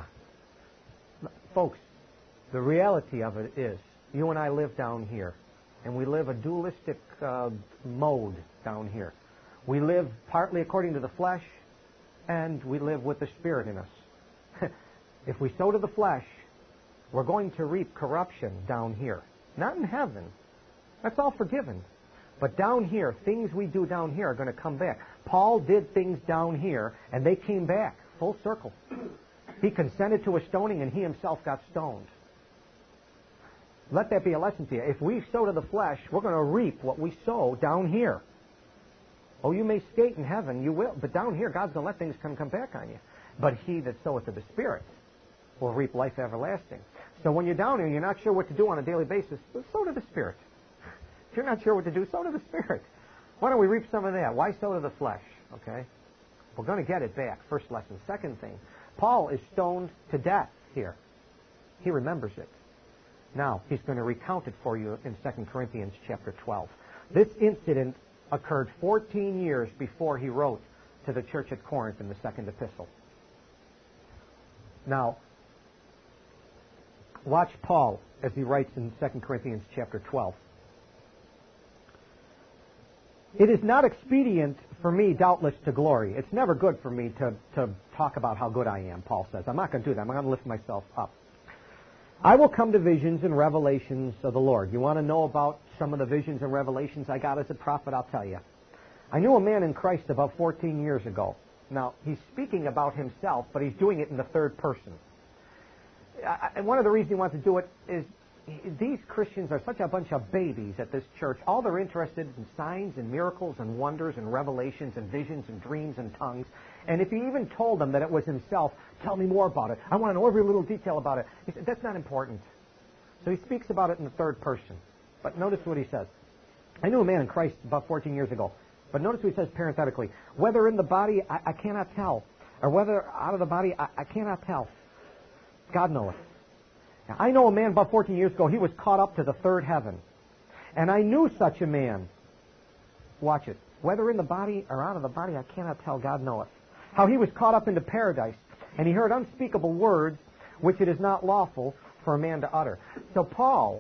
Speaker 1: Folks, the reality of it is, you and I live down here, and we live a dualistic uh, mode down here. We live partly according to the flesh, and we live with the Spirit in us. If we sow to the flesh, we're going to reap corruption down here. Not in heaven. That's all forgiven. But down here, things we do down here are going to come back. Paul did things down here, and they came back, full circle. He consented to a stoning, and he himself got stoned. Let that be a lesson to you. If we sow to the flesh, we're going to reap what we sow down here. Oh, you may skate in heaven, you will, but down here, God's going to let things come, come back on you. But he that soweth to the Spirit will reap life everlasting. So when you're down here, you're not sure what to do on a daily basis, sow to the Spirit. If you're not sure what to do, sow to the Spirit. Why don't we reap some of that? Why sow to the flesh? Okay? We're going to get it back. First lesson. Second thing, Paul is stoned to death here. He remembers it. Now, he's going to recount it for you in Second Corinthians chapter twelve. This incident occurred fourteen years before he wrote to the church at Corinth in the second epistle. Now, watch Paul as he writes in Second Corinthians chapter twelve. It is not expedient for me, doubtless, to glory. It's never good for me to, to talk about how good I am, Paul says. I'm not going to do that. I'm going to lift myself up. I will come to visions and revelations of the Lord. You want to know about some of the visions and revelations I got as a prophet? I'll tell you. I knew a man in Christ about fourteen years ago. Now, he's speaking about himself, but he's doing it in the third person. And one of the reasons he wants to do it is these Christians are such a bunch of babies at this church. All they're interested in signs and miracles and wonders and revelations and visions and dreams and tongues. And if he even told them that it was himself, tell me more about it. I want to know every little detail about it. He said, that's not important. So he speaks about it in the third person. But notice what he says. I knew a man in Christ about fourteen years ago. But notice what he says parenthetically. Whether in the body, I, I cannot tell. Or whether out of the body, I, I cannot tell. God knoweth. Now, I know a man about fourteen years ago, he was caught up to the third heaven. And I knew such a man. Watch it. Whether in the body or out of the body, I cannot tell. God knoweth. How he was caught up into paradise. And he heard unspeakable words, which it is not lawful for a man to utter. So Paul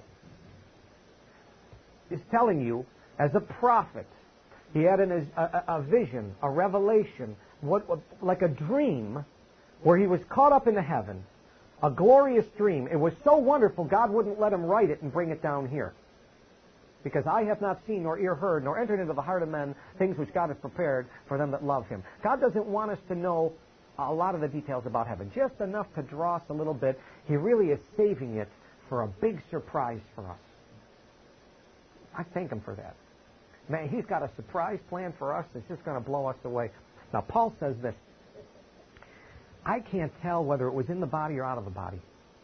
Speaker 1: is telling you, as a prophet, he had an, a, a vision, a revelation, what, like a dream, where he was caught up into heaven. A glorious dream. It was so wonderful, God wouldn't let him write it and bring it down here. Because I have not seen, nor ear heard, nor entered into the heart of men things which God has prepared for them that love him. God doesn't want us to know a lot of the details about heaven. Just enough to draw us a little bit. He really is saving it for a big surprise for us. I thank him for that. Man, he's got a surprise plan for us that's just going to blow us away. Now, Paul says this. I can't tell whether it was in the body or out of the body.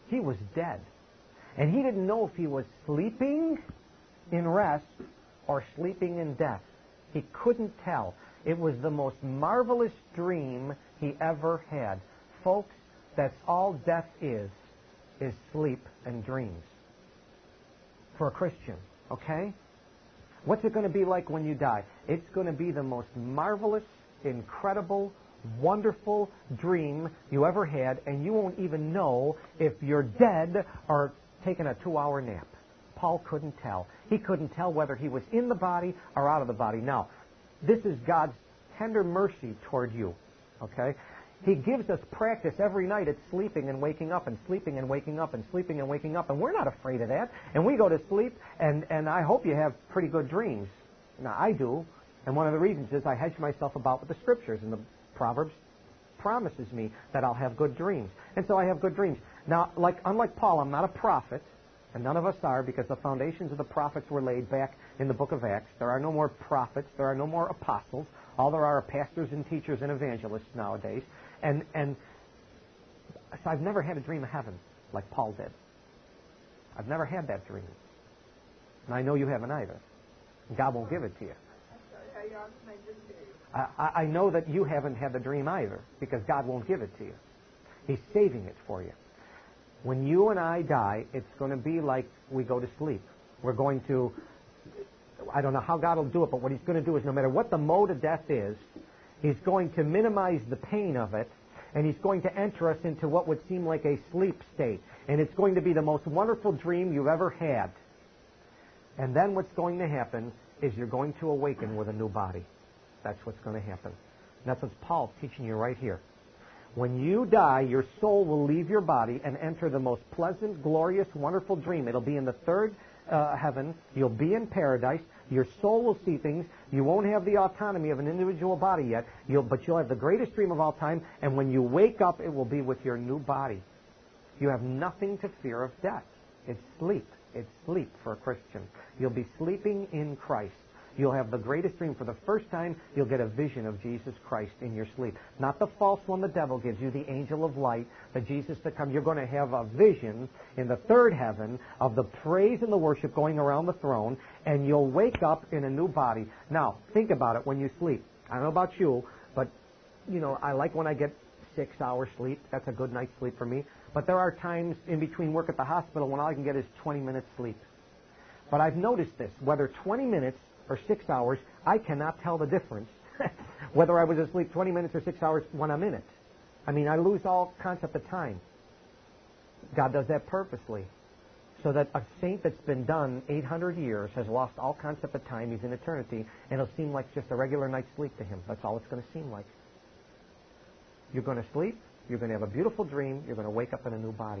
Speaker 1: He was dead. And he didn't know if he was sleeping in rest or sleeping in death. He couldn't tell. It was the most marvelous dream he ever had. Folks, that's all death is, is sleep and dreams. For a Christian, okay? What's it going to be like when you die? It's going to be the most marvelous, incredible, wonderful dream you ever had, and you won't even know if you're dead or taking a two-hour nap. Paul couldn't tell. He couldn't tell whether he was in the body or out of the body. Now, this is God's tender mercy toward you, okay? He gives us practice every night at sleeping and waking up and sleeping and waking up and sleeping and waking up, and we're not afraid of that. And we go to sleep, and, and I hope you have pretty good dreams. Now, I do, and one of the reasons is I hedge myself about with the Scriptures, and the Proverbs promises me that I'll have good dreams. And so I have good dreams. Now, like unlike Paul, I'm not a prophet, and none of us are, because the foundations of the prophets were laid back in the book of Acts. There are no more prophets. There are no more apostles. All there are are pastors and teachers and evangelists nowadays. And, and so I've never had a dream of heaven like Paul did. I've never had that dream. And I know you haven't either. God won't give it to you. I, I know that you haven't had the dream either, because God won't give it to you. He's saving it for you. When you and I die, it's going to be like we go to sleep. We're going to, I don't know how God will do it, but what He's going to do is no matter what the mode of death is, He's going to minimize the pain of it, and He's going to enter us into what would seem like a sleep state. And it's going to be the most wonderful dream you've ever had. And then what's going to happen is you're going to awaken with a new body. That's what's going to happen. And that's what Paul's teaching you right here. When you die, your soul will leave your body and enter the most pleasant, glorious, wonderful dream. It'll be in the third uh, heaven. You'll be in paradise. Your soul will see things. You won't have the autonomy of an individual body yet, you'll, but you'll have the greatest dream of all time, and when you wake up, it will be with your new body. You have nothing to fear of death. It's sleep. It's sleep for a Christian. You'll be sleeping in Christ. You'll have the greatest dream. For the first time, you'll get a vision of Jesus Christ in your sleep. Not the false one the devil gives you, the angel of light, the Jesus that comes. You're going to have a vision in the third heaven of the praise and the worship going around the throne, and you'll wake up in a new body. Now, think about it when you sleep. I don't know about you, but, you know, I like when I get six hours sleep. That's a good night's sleep for me. But there are times in between work at the hospital when all I can get is twenty minutes sleep. But I've noticed this. Whether twenty minutes or six hours, I cannot tell the difference whether I was asleep twenty minutes or six hours when I'm in it. I mean, I lose all concept of time. God does that purposely, so that a saint that's been done eight hundred years has lost all concept of time. He's in eternity, and it'll seem like just a regular night's sleep to him. That's all it's going to seem like. You're going to sleep, you're going to have a beautiful dream, you're going to wake up in a new body.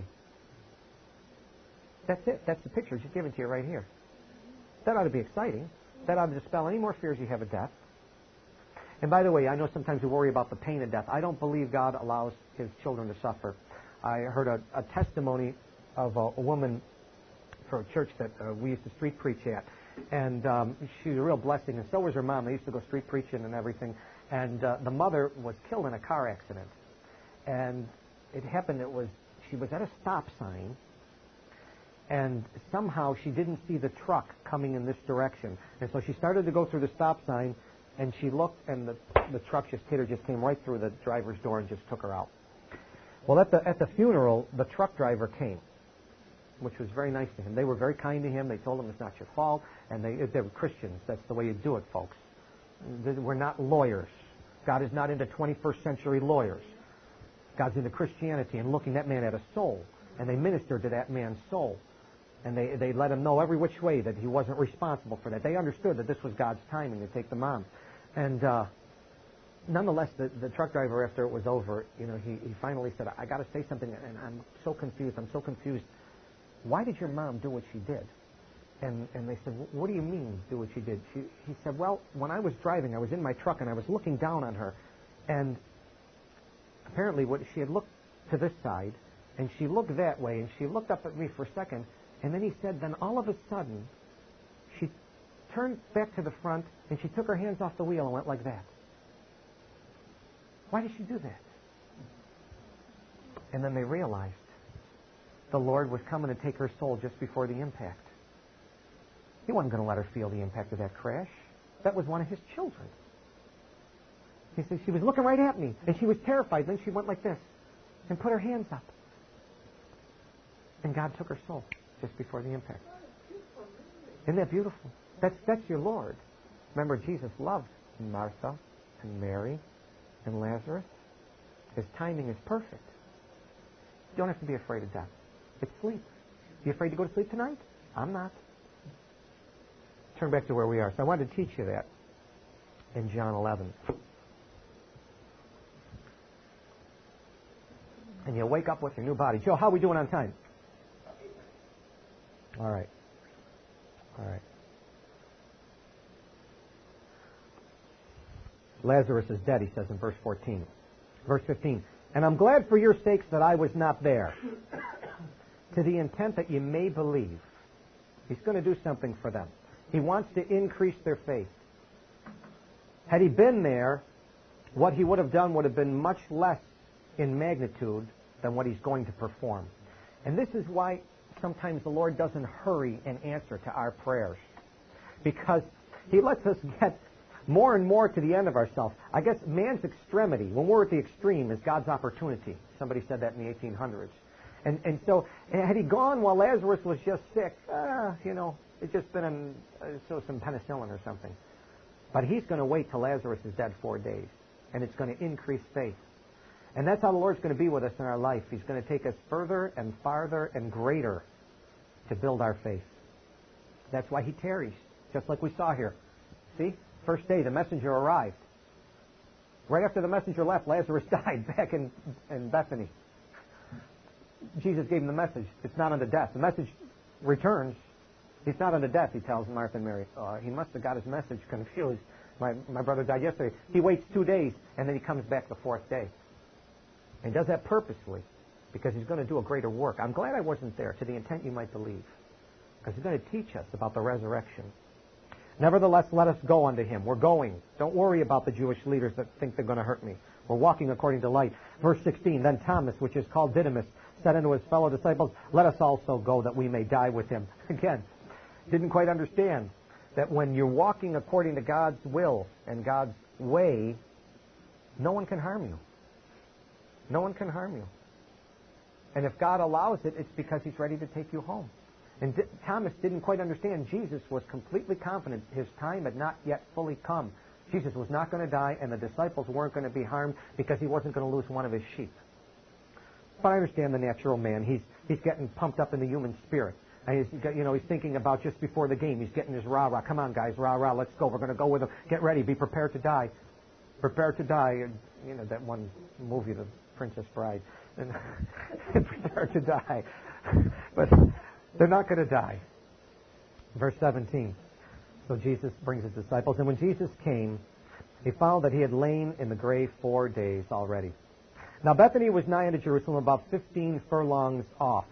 Speaker 1: That's it. That's the picture He's given to you right here. That ought to be exciting. That ought to dispel any more fears you have of death. And by the way, I know sometimes we worry about the pain of death. I don't believe God allows His children to suffer. I heard a, a testimony of a, a woman for a church that uh, we used to street preach at. And um, she was a real blessing, and so was her mom. They used to go street preaching and everything. And uh, the mother was killed in a car accident. And it happened, it was, she was at a stop sign, and somehow she didn't see the truck coming in this direction. And so she started to go through the stop sign, and she looked, and the, the truck just hit her, just came right through the driver's door and just took her out. Well, at the, at the funeral, the truck driver came, which was very nice to him. They were very kind to him. They told him it's not your fault, and they, they were Christians. That's the way you do it, folks. We're not lawyers. God is not into twenty-first century lawyers. God's into Christianity and looking. That man had a soul, and they ministered to that man's soul. And they, they let him know every which way that he wasn't responsible for that. They understood that this was God's timing to take them on. And uh, nonetheless, the, the truck driver, after it was over, you know, he, he finally said, I got to say something, and I'm so confused. I'm so confused. Why did your mom do what she did? And, and they said, what do you mean, do what she did? She, he said, well, when I was driving, I was in my truck, and I was looking down on her. And apparently what she had looked to this side, and she looked that way, and she looked up at me for a second, and then he said, then all of a sudden, she turned back to the front, and she took her hands off the wheel and went like that. Why did she do that? And then they realized the Lord was coming to take her soul just before the impact. He wasn't going to let her feel the impact of that crash. That was one of his children. He said, she was looking right at me, and she was terrified. Then she went like this and put her hands up. And God took her soul just before the impact. Isn't that beautiful? That's, that's your Lord. Remember, Jesus loved Martha and Mary and Lazarus. His timing is perfect. You don't have to be afraid of death. It's sleep. You afraid to go to sleep tonight? I'm not. Turn back to where we are. So I wanted to teach you that in John eleven. And you'll wake up with your new body. Joe, how are we doing on time? All right. All right. Lazarus is dead, he says in verse fourteen. Verse fifteen. And I'm glad for your sakes that I was not there, to the intent that you may believe. He's going to do something for them. He wants to increase their faith. Had he been there, what he would have done would have been much less in magnitude than what he's going to perform. And this is why sometimes the Lord doesn't hurry in answer to our prayers, because he lets us get more and more to the end of ourselves. I guess man's extremity, when we're at the extreme, is God's opportunity. Somebody said that in the eighteen hundreds. And and so had he gone while Lazarus was just sick, uh, you know, it's just been an, uh, so some penicillin or something. But he's going to wait till Lazarus is dead four days, and it's going to increase faith. And that's how the Lord's going to be with us in our life. He's going to take us further and farther and greater to build our faith. That's why he tarries, just like we saw here. See? First day, the messenger arrived. Right after the messenger left, Lazarus died back in, in Bethany. Jesus gave him the message. It's not unto death. The message returns. It's not unto death, he tells Martha and Mary. Uh, he must have got his message confused. My, my brother died yesterday. He waits two days, and then he comes back the fourth day. And he does that purposely, because he's going to do a greater work. I'm glad I wasn't there, to the intent you might believe, because he's going to teach us about the resurrection. Nevertheless, let us go unto him. We're going. Don't worry about the Jewish leaders that think they're going to hurt me. We're walking according to light. Verse sixteen, then Thomas, which is called Didymus, said unto his fellow disciples, let us also go that we may die with him. Again, didn't quite understand that when you're walking according to God's will and God's way, no one can harm you. No one can harm you. And if God allows it, it's because he's ready to take you home. And D- Thomas didn't quite understand. Jesus was completely confident his time had not yet fully come. Jesus was not going to die, and the disciples weren't going to be harmed because he wasn't going to lose one of his sheep. But I understand the natural man. He's he's getting pumped up in the human spirit. And he's, you know, he's thinking about just before the game. He's getting his rah-rah. Come on, guys, rah-rah, let's go. We're going to go with him. Get ready. Be prepared to die. Prepare to die. And, you know, that one movie, The Princess Bride. And prepare to die. But they're not going to die. Verse seventeen. So Jesus brings his disciples. And when Jesus came, he found that he had lain in the grave four days already. Now Bethany was nigh unto Jerusalem, about fifteen furlongs off.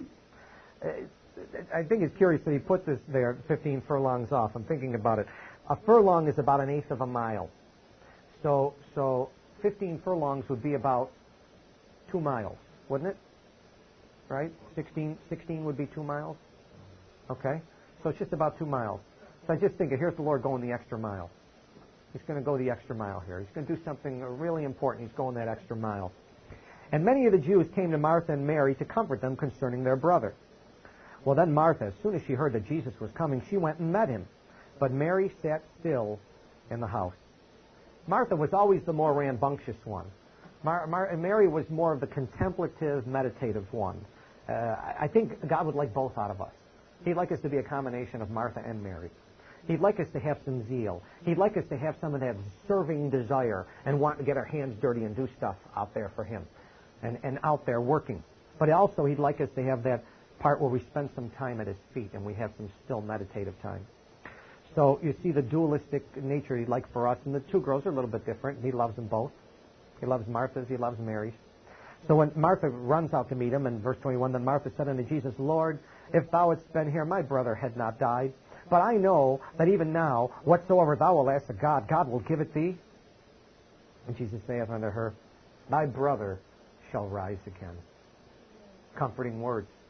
Speaker 1: I think it's curious that he put this there, fifteen furlongs off. I'm thinking about it. A furlong is about an eighth of a mile. So, so fifteen furlongs would be about two miles, wouldn't it? Right? sixteen, sixteen would be two miles. Okay? So it's just about two miles. So I just think, here's the Lord going the extra mile. He's going to go the extra mile here. He's going to do something really important. He's going that extra mile. And many of the Jews came to Martha and Mary to comfort them concerning their brother. Well, then Martha, as soon as she heard that Jesus was coming, she went and met him. But Mary sat still in the house. Martha was always the more rambunctious one. Mar- Mar- Mary was more of the contemplative, meditative one. Uh, I think God would like both out of us. He'd like us to be a combination of Martha and Mary. He'd like us to have some zeal. He'd like us to have some of that serving desire and want to get our hands dirty and do stuff out there for him and, and out there working. But also he'd like us to have that part where we spend some time at his feet and we have some still meditative time. So you see the dualistic nature he'd like for us, and the two girls are a little bit different. He loves them both. He loves Martha's, he loves Mary's. So when Martha runs out to meet him, in verse twenty-one, then Martha said unto Jesus, Lord, if thou hadst been here, my brother had not died. But I know that even now, whatsoever thou wilt ask of God, God will give it thee. And Jesus saith unto her, thy brother shall rise again. Comforting words.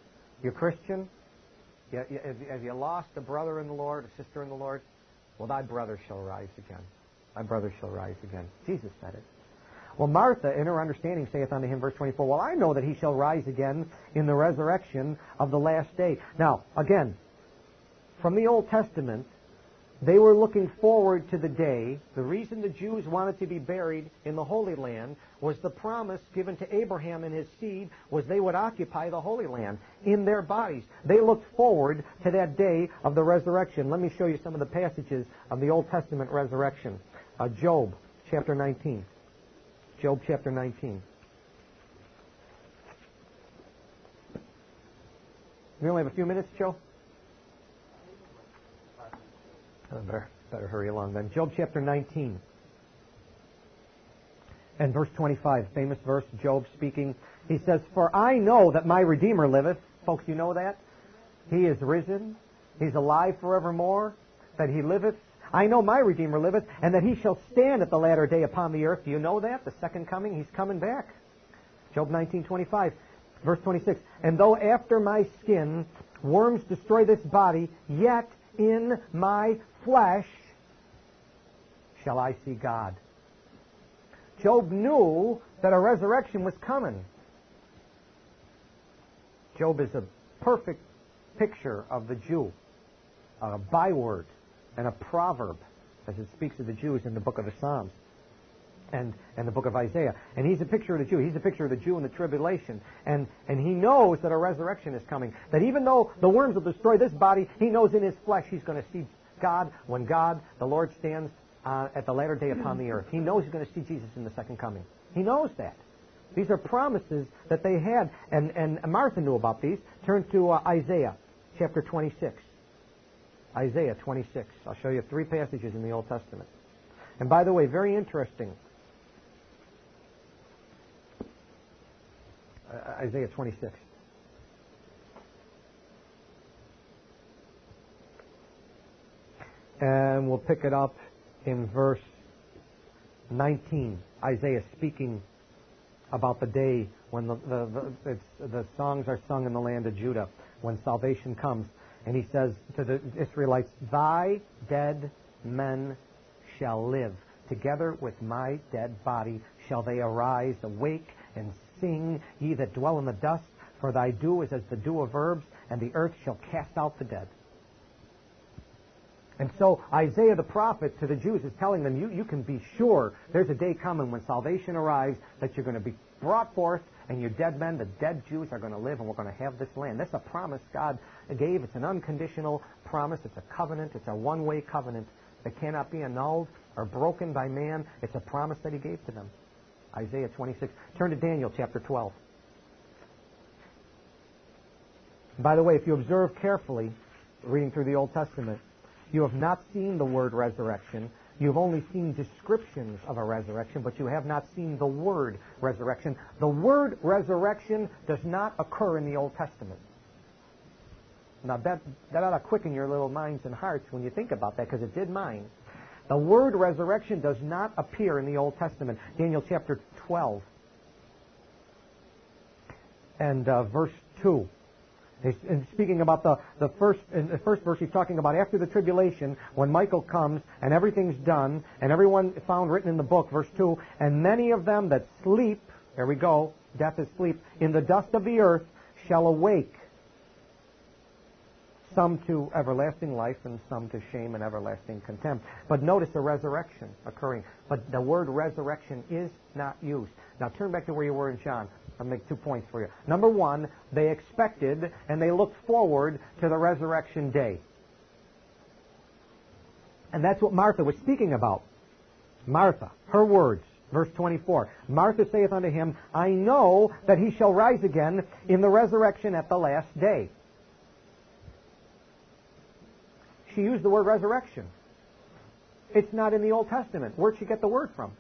Speaker 1: You're Christian? You, you, have, you, have you lost a brother in the Lord, a sister in the Lord? Well, thy brother shall rise again. Thy brother shall rise again. Jesus said it. Well, Martha, in her understanding, saith unto him, verse twenty-four, well, I know that he shall rise again in the resurrection of the last day. Now, again, from the Old Testament, they were looking forward to the day. The reason the Jews wanted to be buried in the Holy Land was the promise given to Abraham and his seed was they would occupy the Holy Land in their bodies. They looked forward to that day of the resurrection. Let me show you some of the passages of the Old Testament resurrection. Uh, Job chapter nineteen. Job chapter nineteen. We only have a few minutes, Joe? I better, better hurry along then. Job chapter nineteen. And verse twenty-five, famous verse, Job speaking. He says, for I know that my Redeemer liveth. Folks, you know that? He is risen. He's alive forevermore. That he liveth. I know my Redeemer liveth, and that he shall stand at the latter day upon the earth. Do you know that? The second coming, he's coming back. Job nineteen twenty-five, verse twenty-six. And though after my skin worms destroy this body, yet in my flesh shall I see God. Job knew that a resurrection was coming. Job is a perfect picture of the Jew, a byword and a proverb as it speaks of the Jews in the book of the Psalms and, and the book of Isaiah. And he's a picture of the Jew. He's a picture of the Jew in the tribulation. And, and he knows that a resurrection is coming. That even though the worms will destroy this body, he knows in his flesh he's going to see God when God, the Lord, stands uh, at the latter day upon the earth. He knows he's going to see Jesus in the second coming. He knows that. These are promises that they had. And, and Martha knew about these. Turn to uh, Isaiah chapter twenty-six. Isaiah twenty-six. I'll show you three passages in the Old Testament. And by the way, very interesting. Uh, Isaiah twenty-six. And we'll pick it up in verse nineteen. Isaiah speaking about the day when the, the, the, it's, the songs are sung in the land of Judah, when salvation comes. And he says to the Israelites, thy dead men shall live. Together with my dead body shall they arise, awake, and sing, ye that dwell in the dust. For thy dew is as the dew of herbs, and the earth shall cast out the dead. And so Isaiah the prophet to the Jews is telling them, you, you can be sure there's a day coming when salvation arrives that you're going to be brought forth, and your dead men, the dead Jews, are going to live, and we're going to have this land. That's a promise God gave. It's an unconditional promise. It's a covenant. It's a one-way covenant that cannot be annulled or broken by man. It's a promise that he gave to them. Isaiah twenty-six. Turn to Daniel chapter twelve. By the way, if you observe carefully, reading through the Old Testament, you have not seen the word resurrection. You've only seen descriptions of a resurrection, but you have not seen the word resurrection. The word resurrection does not occur in the Old Testament. Now, that, that ought to quicken your little minds and hearts when you think about that, because it did mine. The word resurrection does not appear in the Old Testament. Daniel chapter twelve and uh, verse two. He's speaking about the, the first in the first verse. He's talking about after the tribulation, when Michael comes and everything's done and everyone found written in the book, verse two, and many of them that sleep, there we go, death is sleep, in the dust of the earth shall awake, some to everlasting life and some to shame and everlasting contempt. But notice the resurrection occurring. But the word resurrection is not used. Now turn back to where you were in John. I'll make two points for you. Number one, they expected and they looked forward to the resurrection day. And that's what Martha was speaking about. Martha, her words, verse twenty-four. Martha saith unto him, I know that he shall rise again in the resurrection at the last day. She used the word resurrection. It's not in the Old Testament. Where'd she get the word from?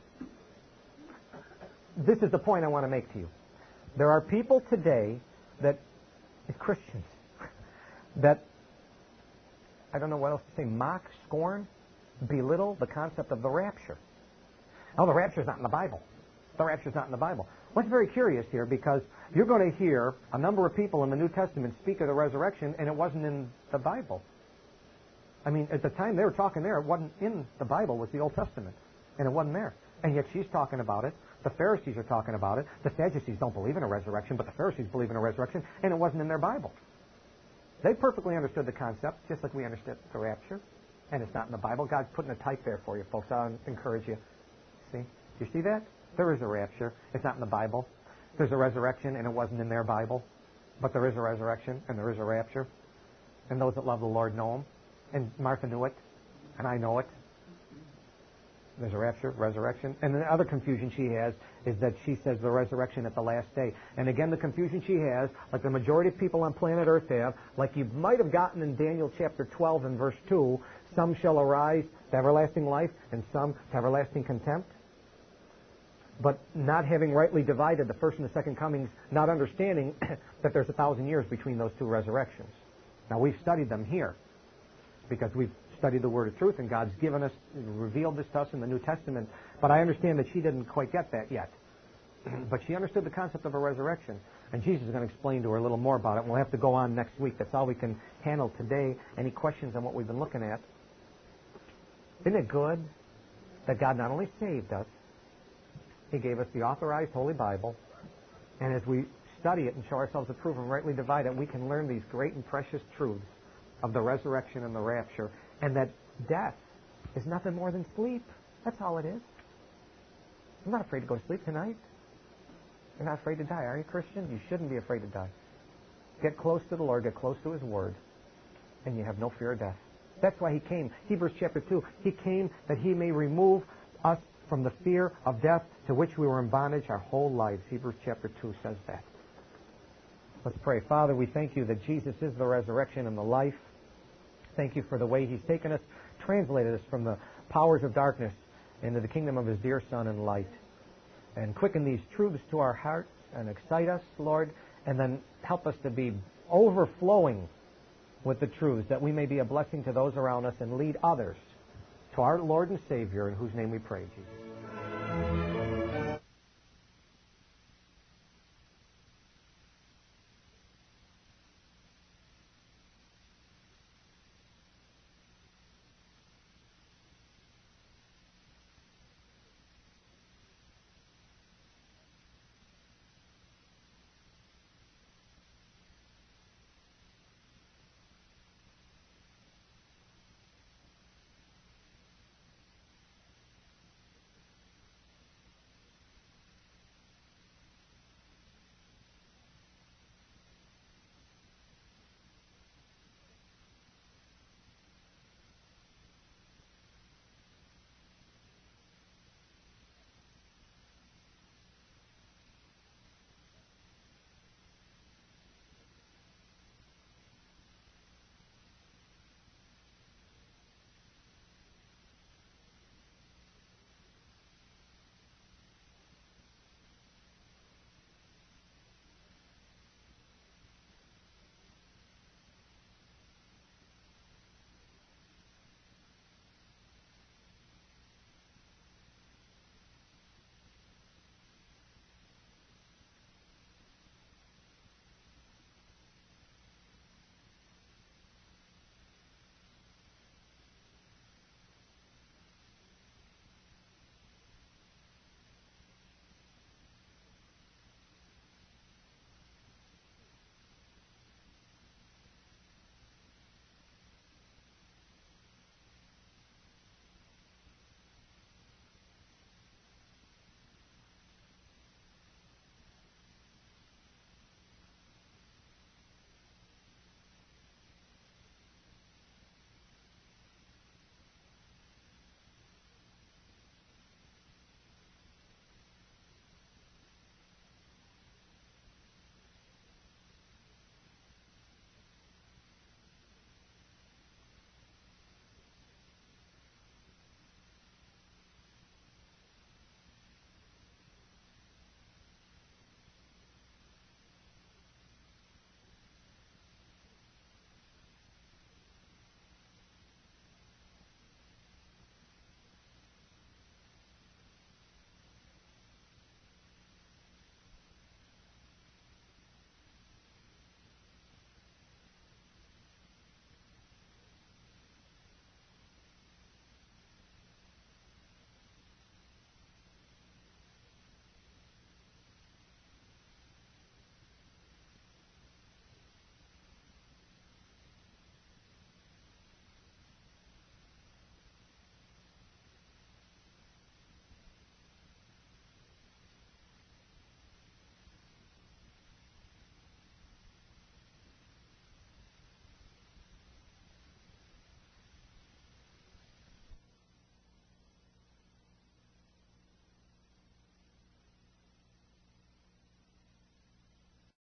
Speaker 1: This is the point I want to make to you. There are people today that, Christians, that, I don't know what else to say, mock, scorn, belittle the concept of the rapture. Oh, the rapture's not in the Bible. The rapture's not in the Bible. What's very curious here, because you're going to hear a number of people in the New Testament speak of the resurrection, and it wasn't in the Bible. I mean, at the time they were talking there, it wasn't in the Bible, it was the Old Testament, and it wasn't there. And yet she's talking about it. The Pharisees are talking about it. The Sadducees don't believe in a resurrection, but the Pharisees believe in a resurrection, and it wasn't in their Bible. They perfectly understood the concept, just like we understood the rapture, and it's not in the Bible. God's putting a type there for you, folks. I'll encourage you. See? Do you see that? There is a rapture. It's not in the Bible. There's a resurrection, and it wasn't in their Bible. But there is a resurrection, and there is a rapture. And those that love the Lord know Him. And Martha knew it, and I know it. There's a rapture, resurrection. And the other confusion she has is that she says the resurrection at the last day. And again, the confusion she has, like the majority of people on planet Earth have, like you might have gotten in Daniel chapter twelve and verse two, some shall arise to everlasting life, and some to everlasting contempt. But not having rightly divided the first and the second comings, not understanding that there's a thousand years between those two resurrections. Now, we've studied them here because we've studied the Word of Truth, and God's given us, revealed this to us in the New Testament. But I understand that she didn't quite get that yet. But she understood the concept of a resurrection, and Jesus is going to explain to her a little more about it. We'll have to go on next week. That's all we can handle today. Any questions on what we've been looking at? Isn't it good that God not only saved us, He gave us the authorized Holy Bible, and as we study it and show ourselves approved and rightly divide it, we can learn these great and precious truths of the resurrection and the rapture, and that death is nothing more than sleep. That's all it is. I'm not afraid to go to sleep tonight. You're not afraid to die, are you, Christian? You shouldn't be afraid to die. Get close to the Lord, get close to His Word, and you have no fear of death. That's why He came. Hebrews chapter two, He came that He may remove us from the fear of death to which we were in bondage our whole lives. Hebrews chapter two says that. Let's pray. Father, we thank You that Jesus is the resurrection and the life. Thank You for the way He's taken us, translated us from the powers of darkness into the kingdom of His dear Son and light. And quicken these truths to our hearts and excite us, Lord, and then help us to be overflowing with the truths, that we may be a blessing to those around us and lead others to our Lord and Savior, in whose name we pray, Jesus.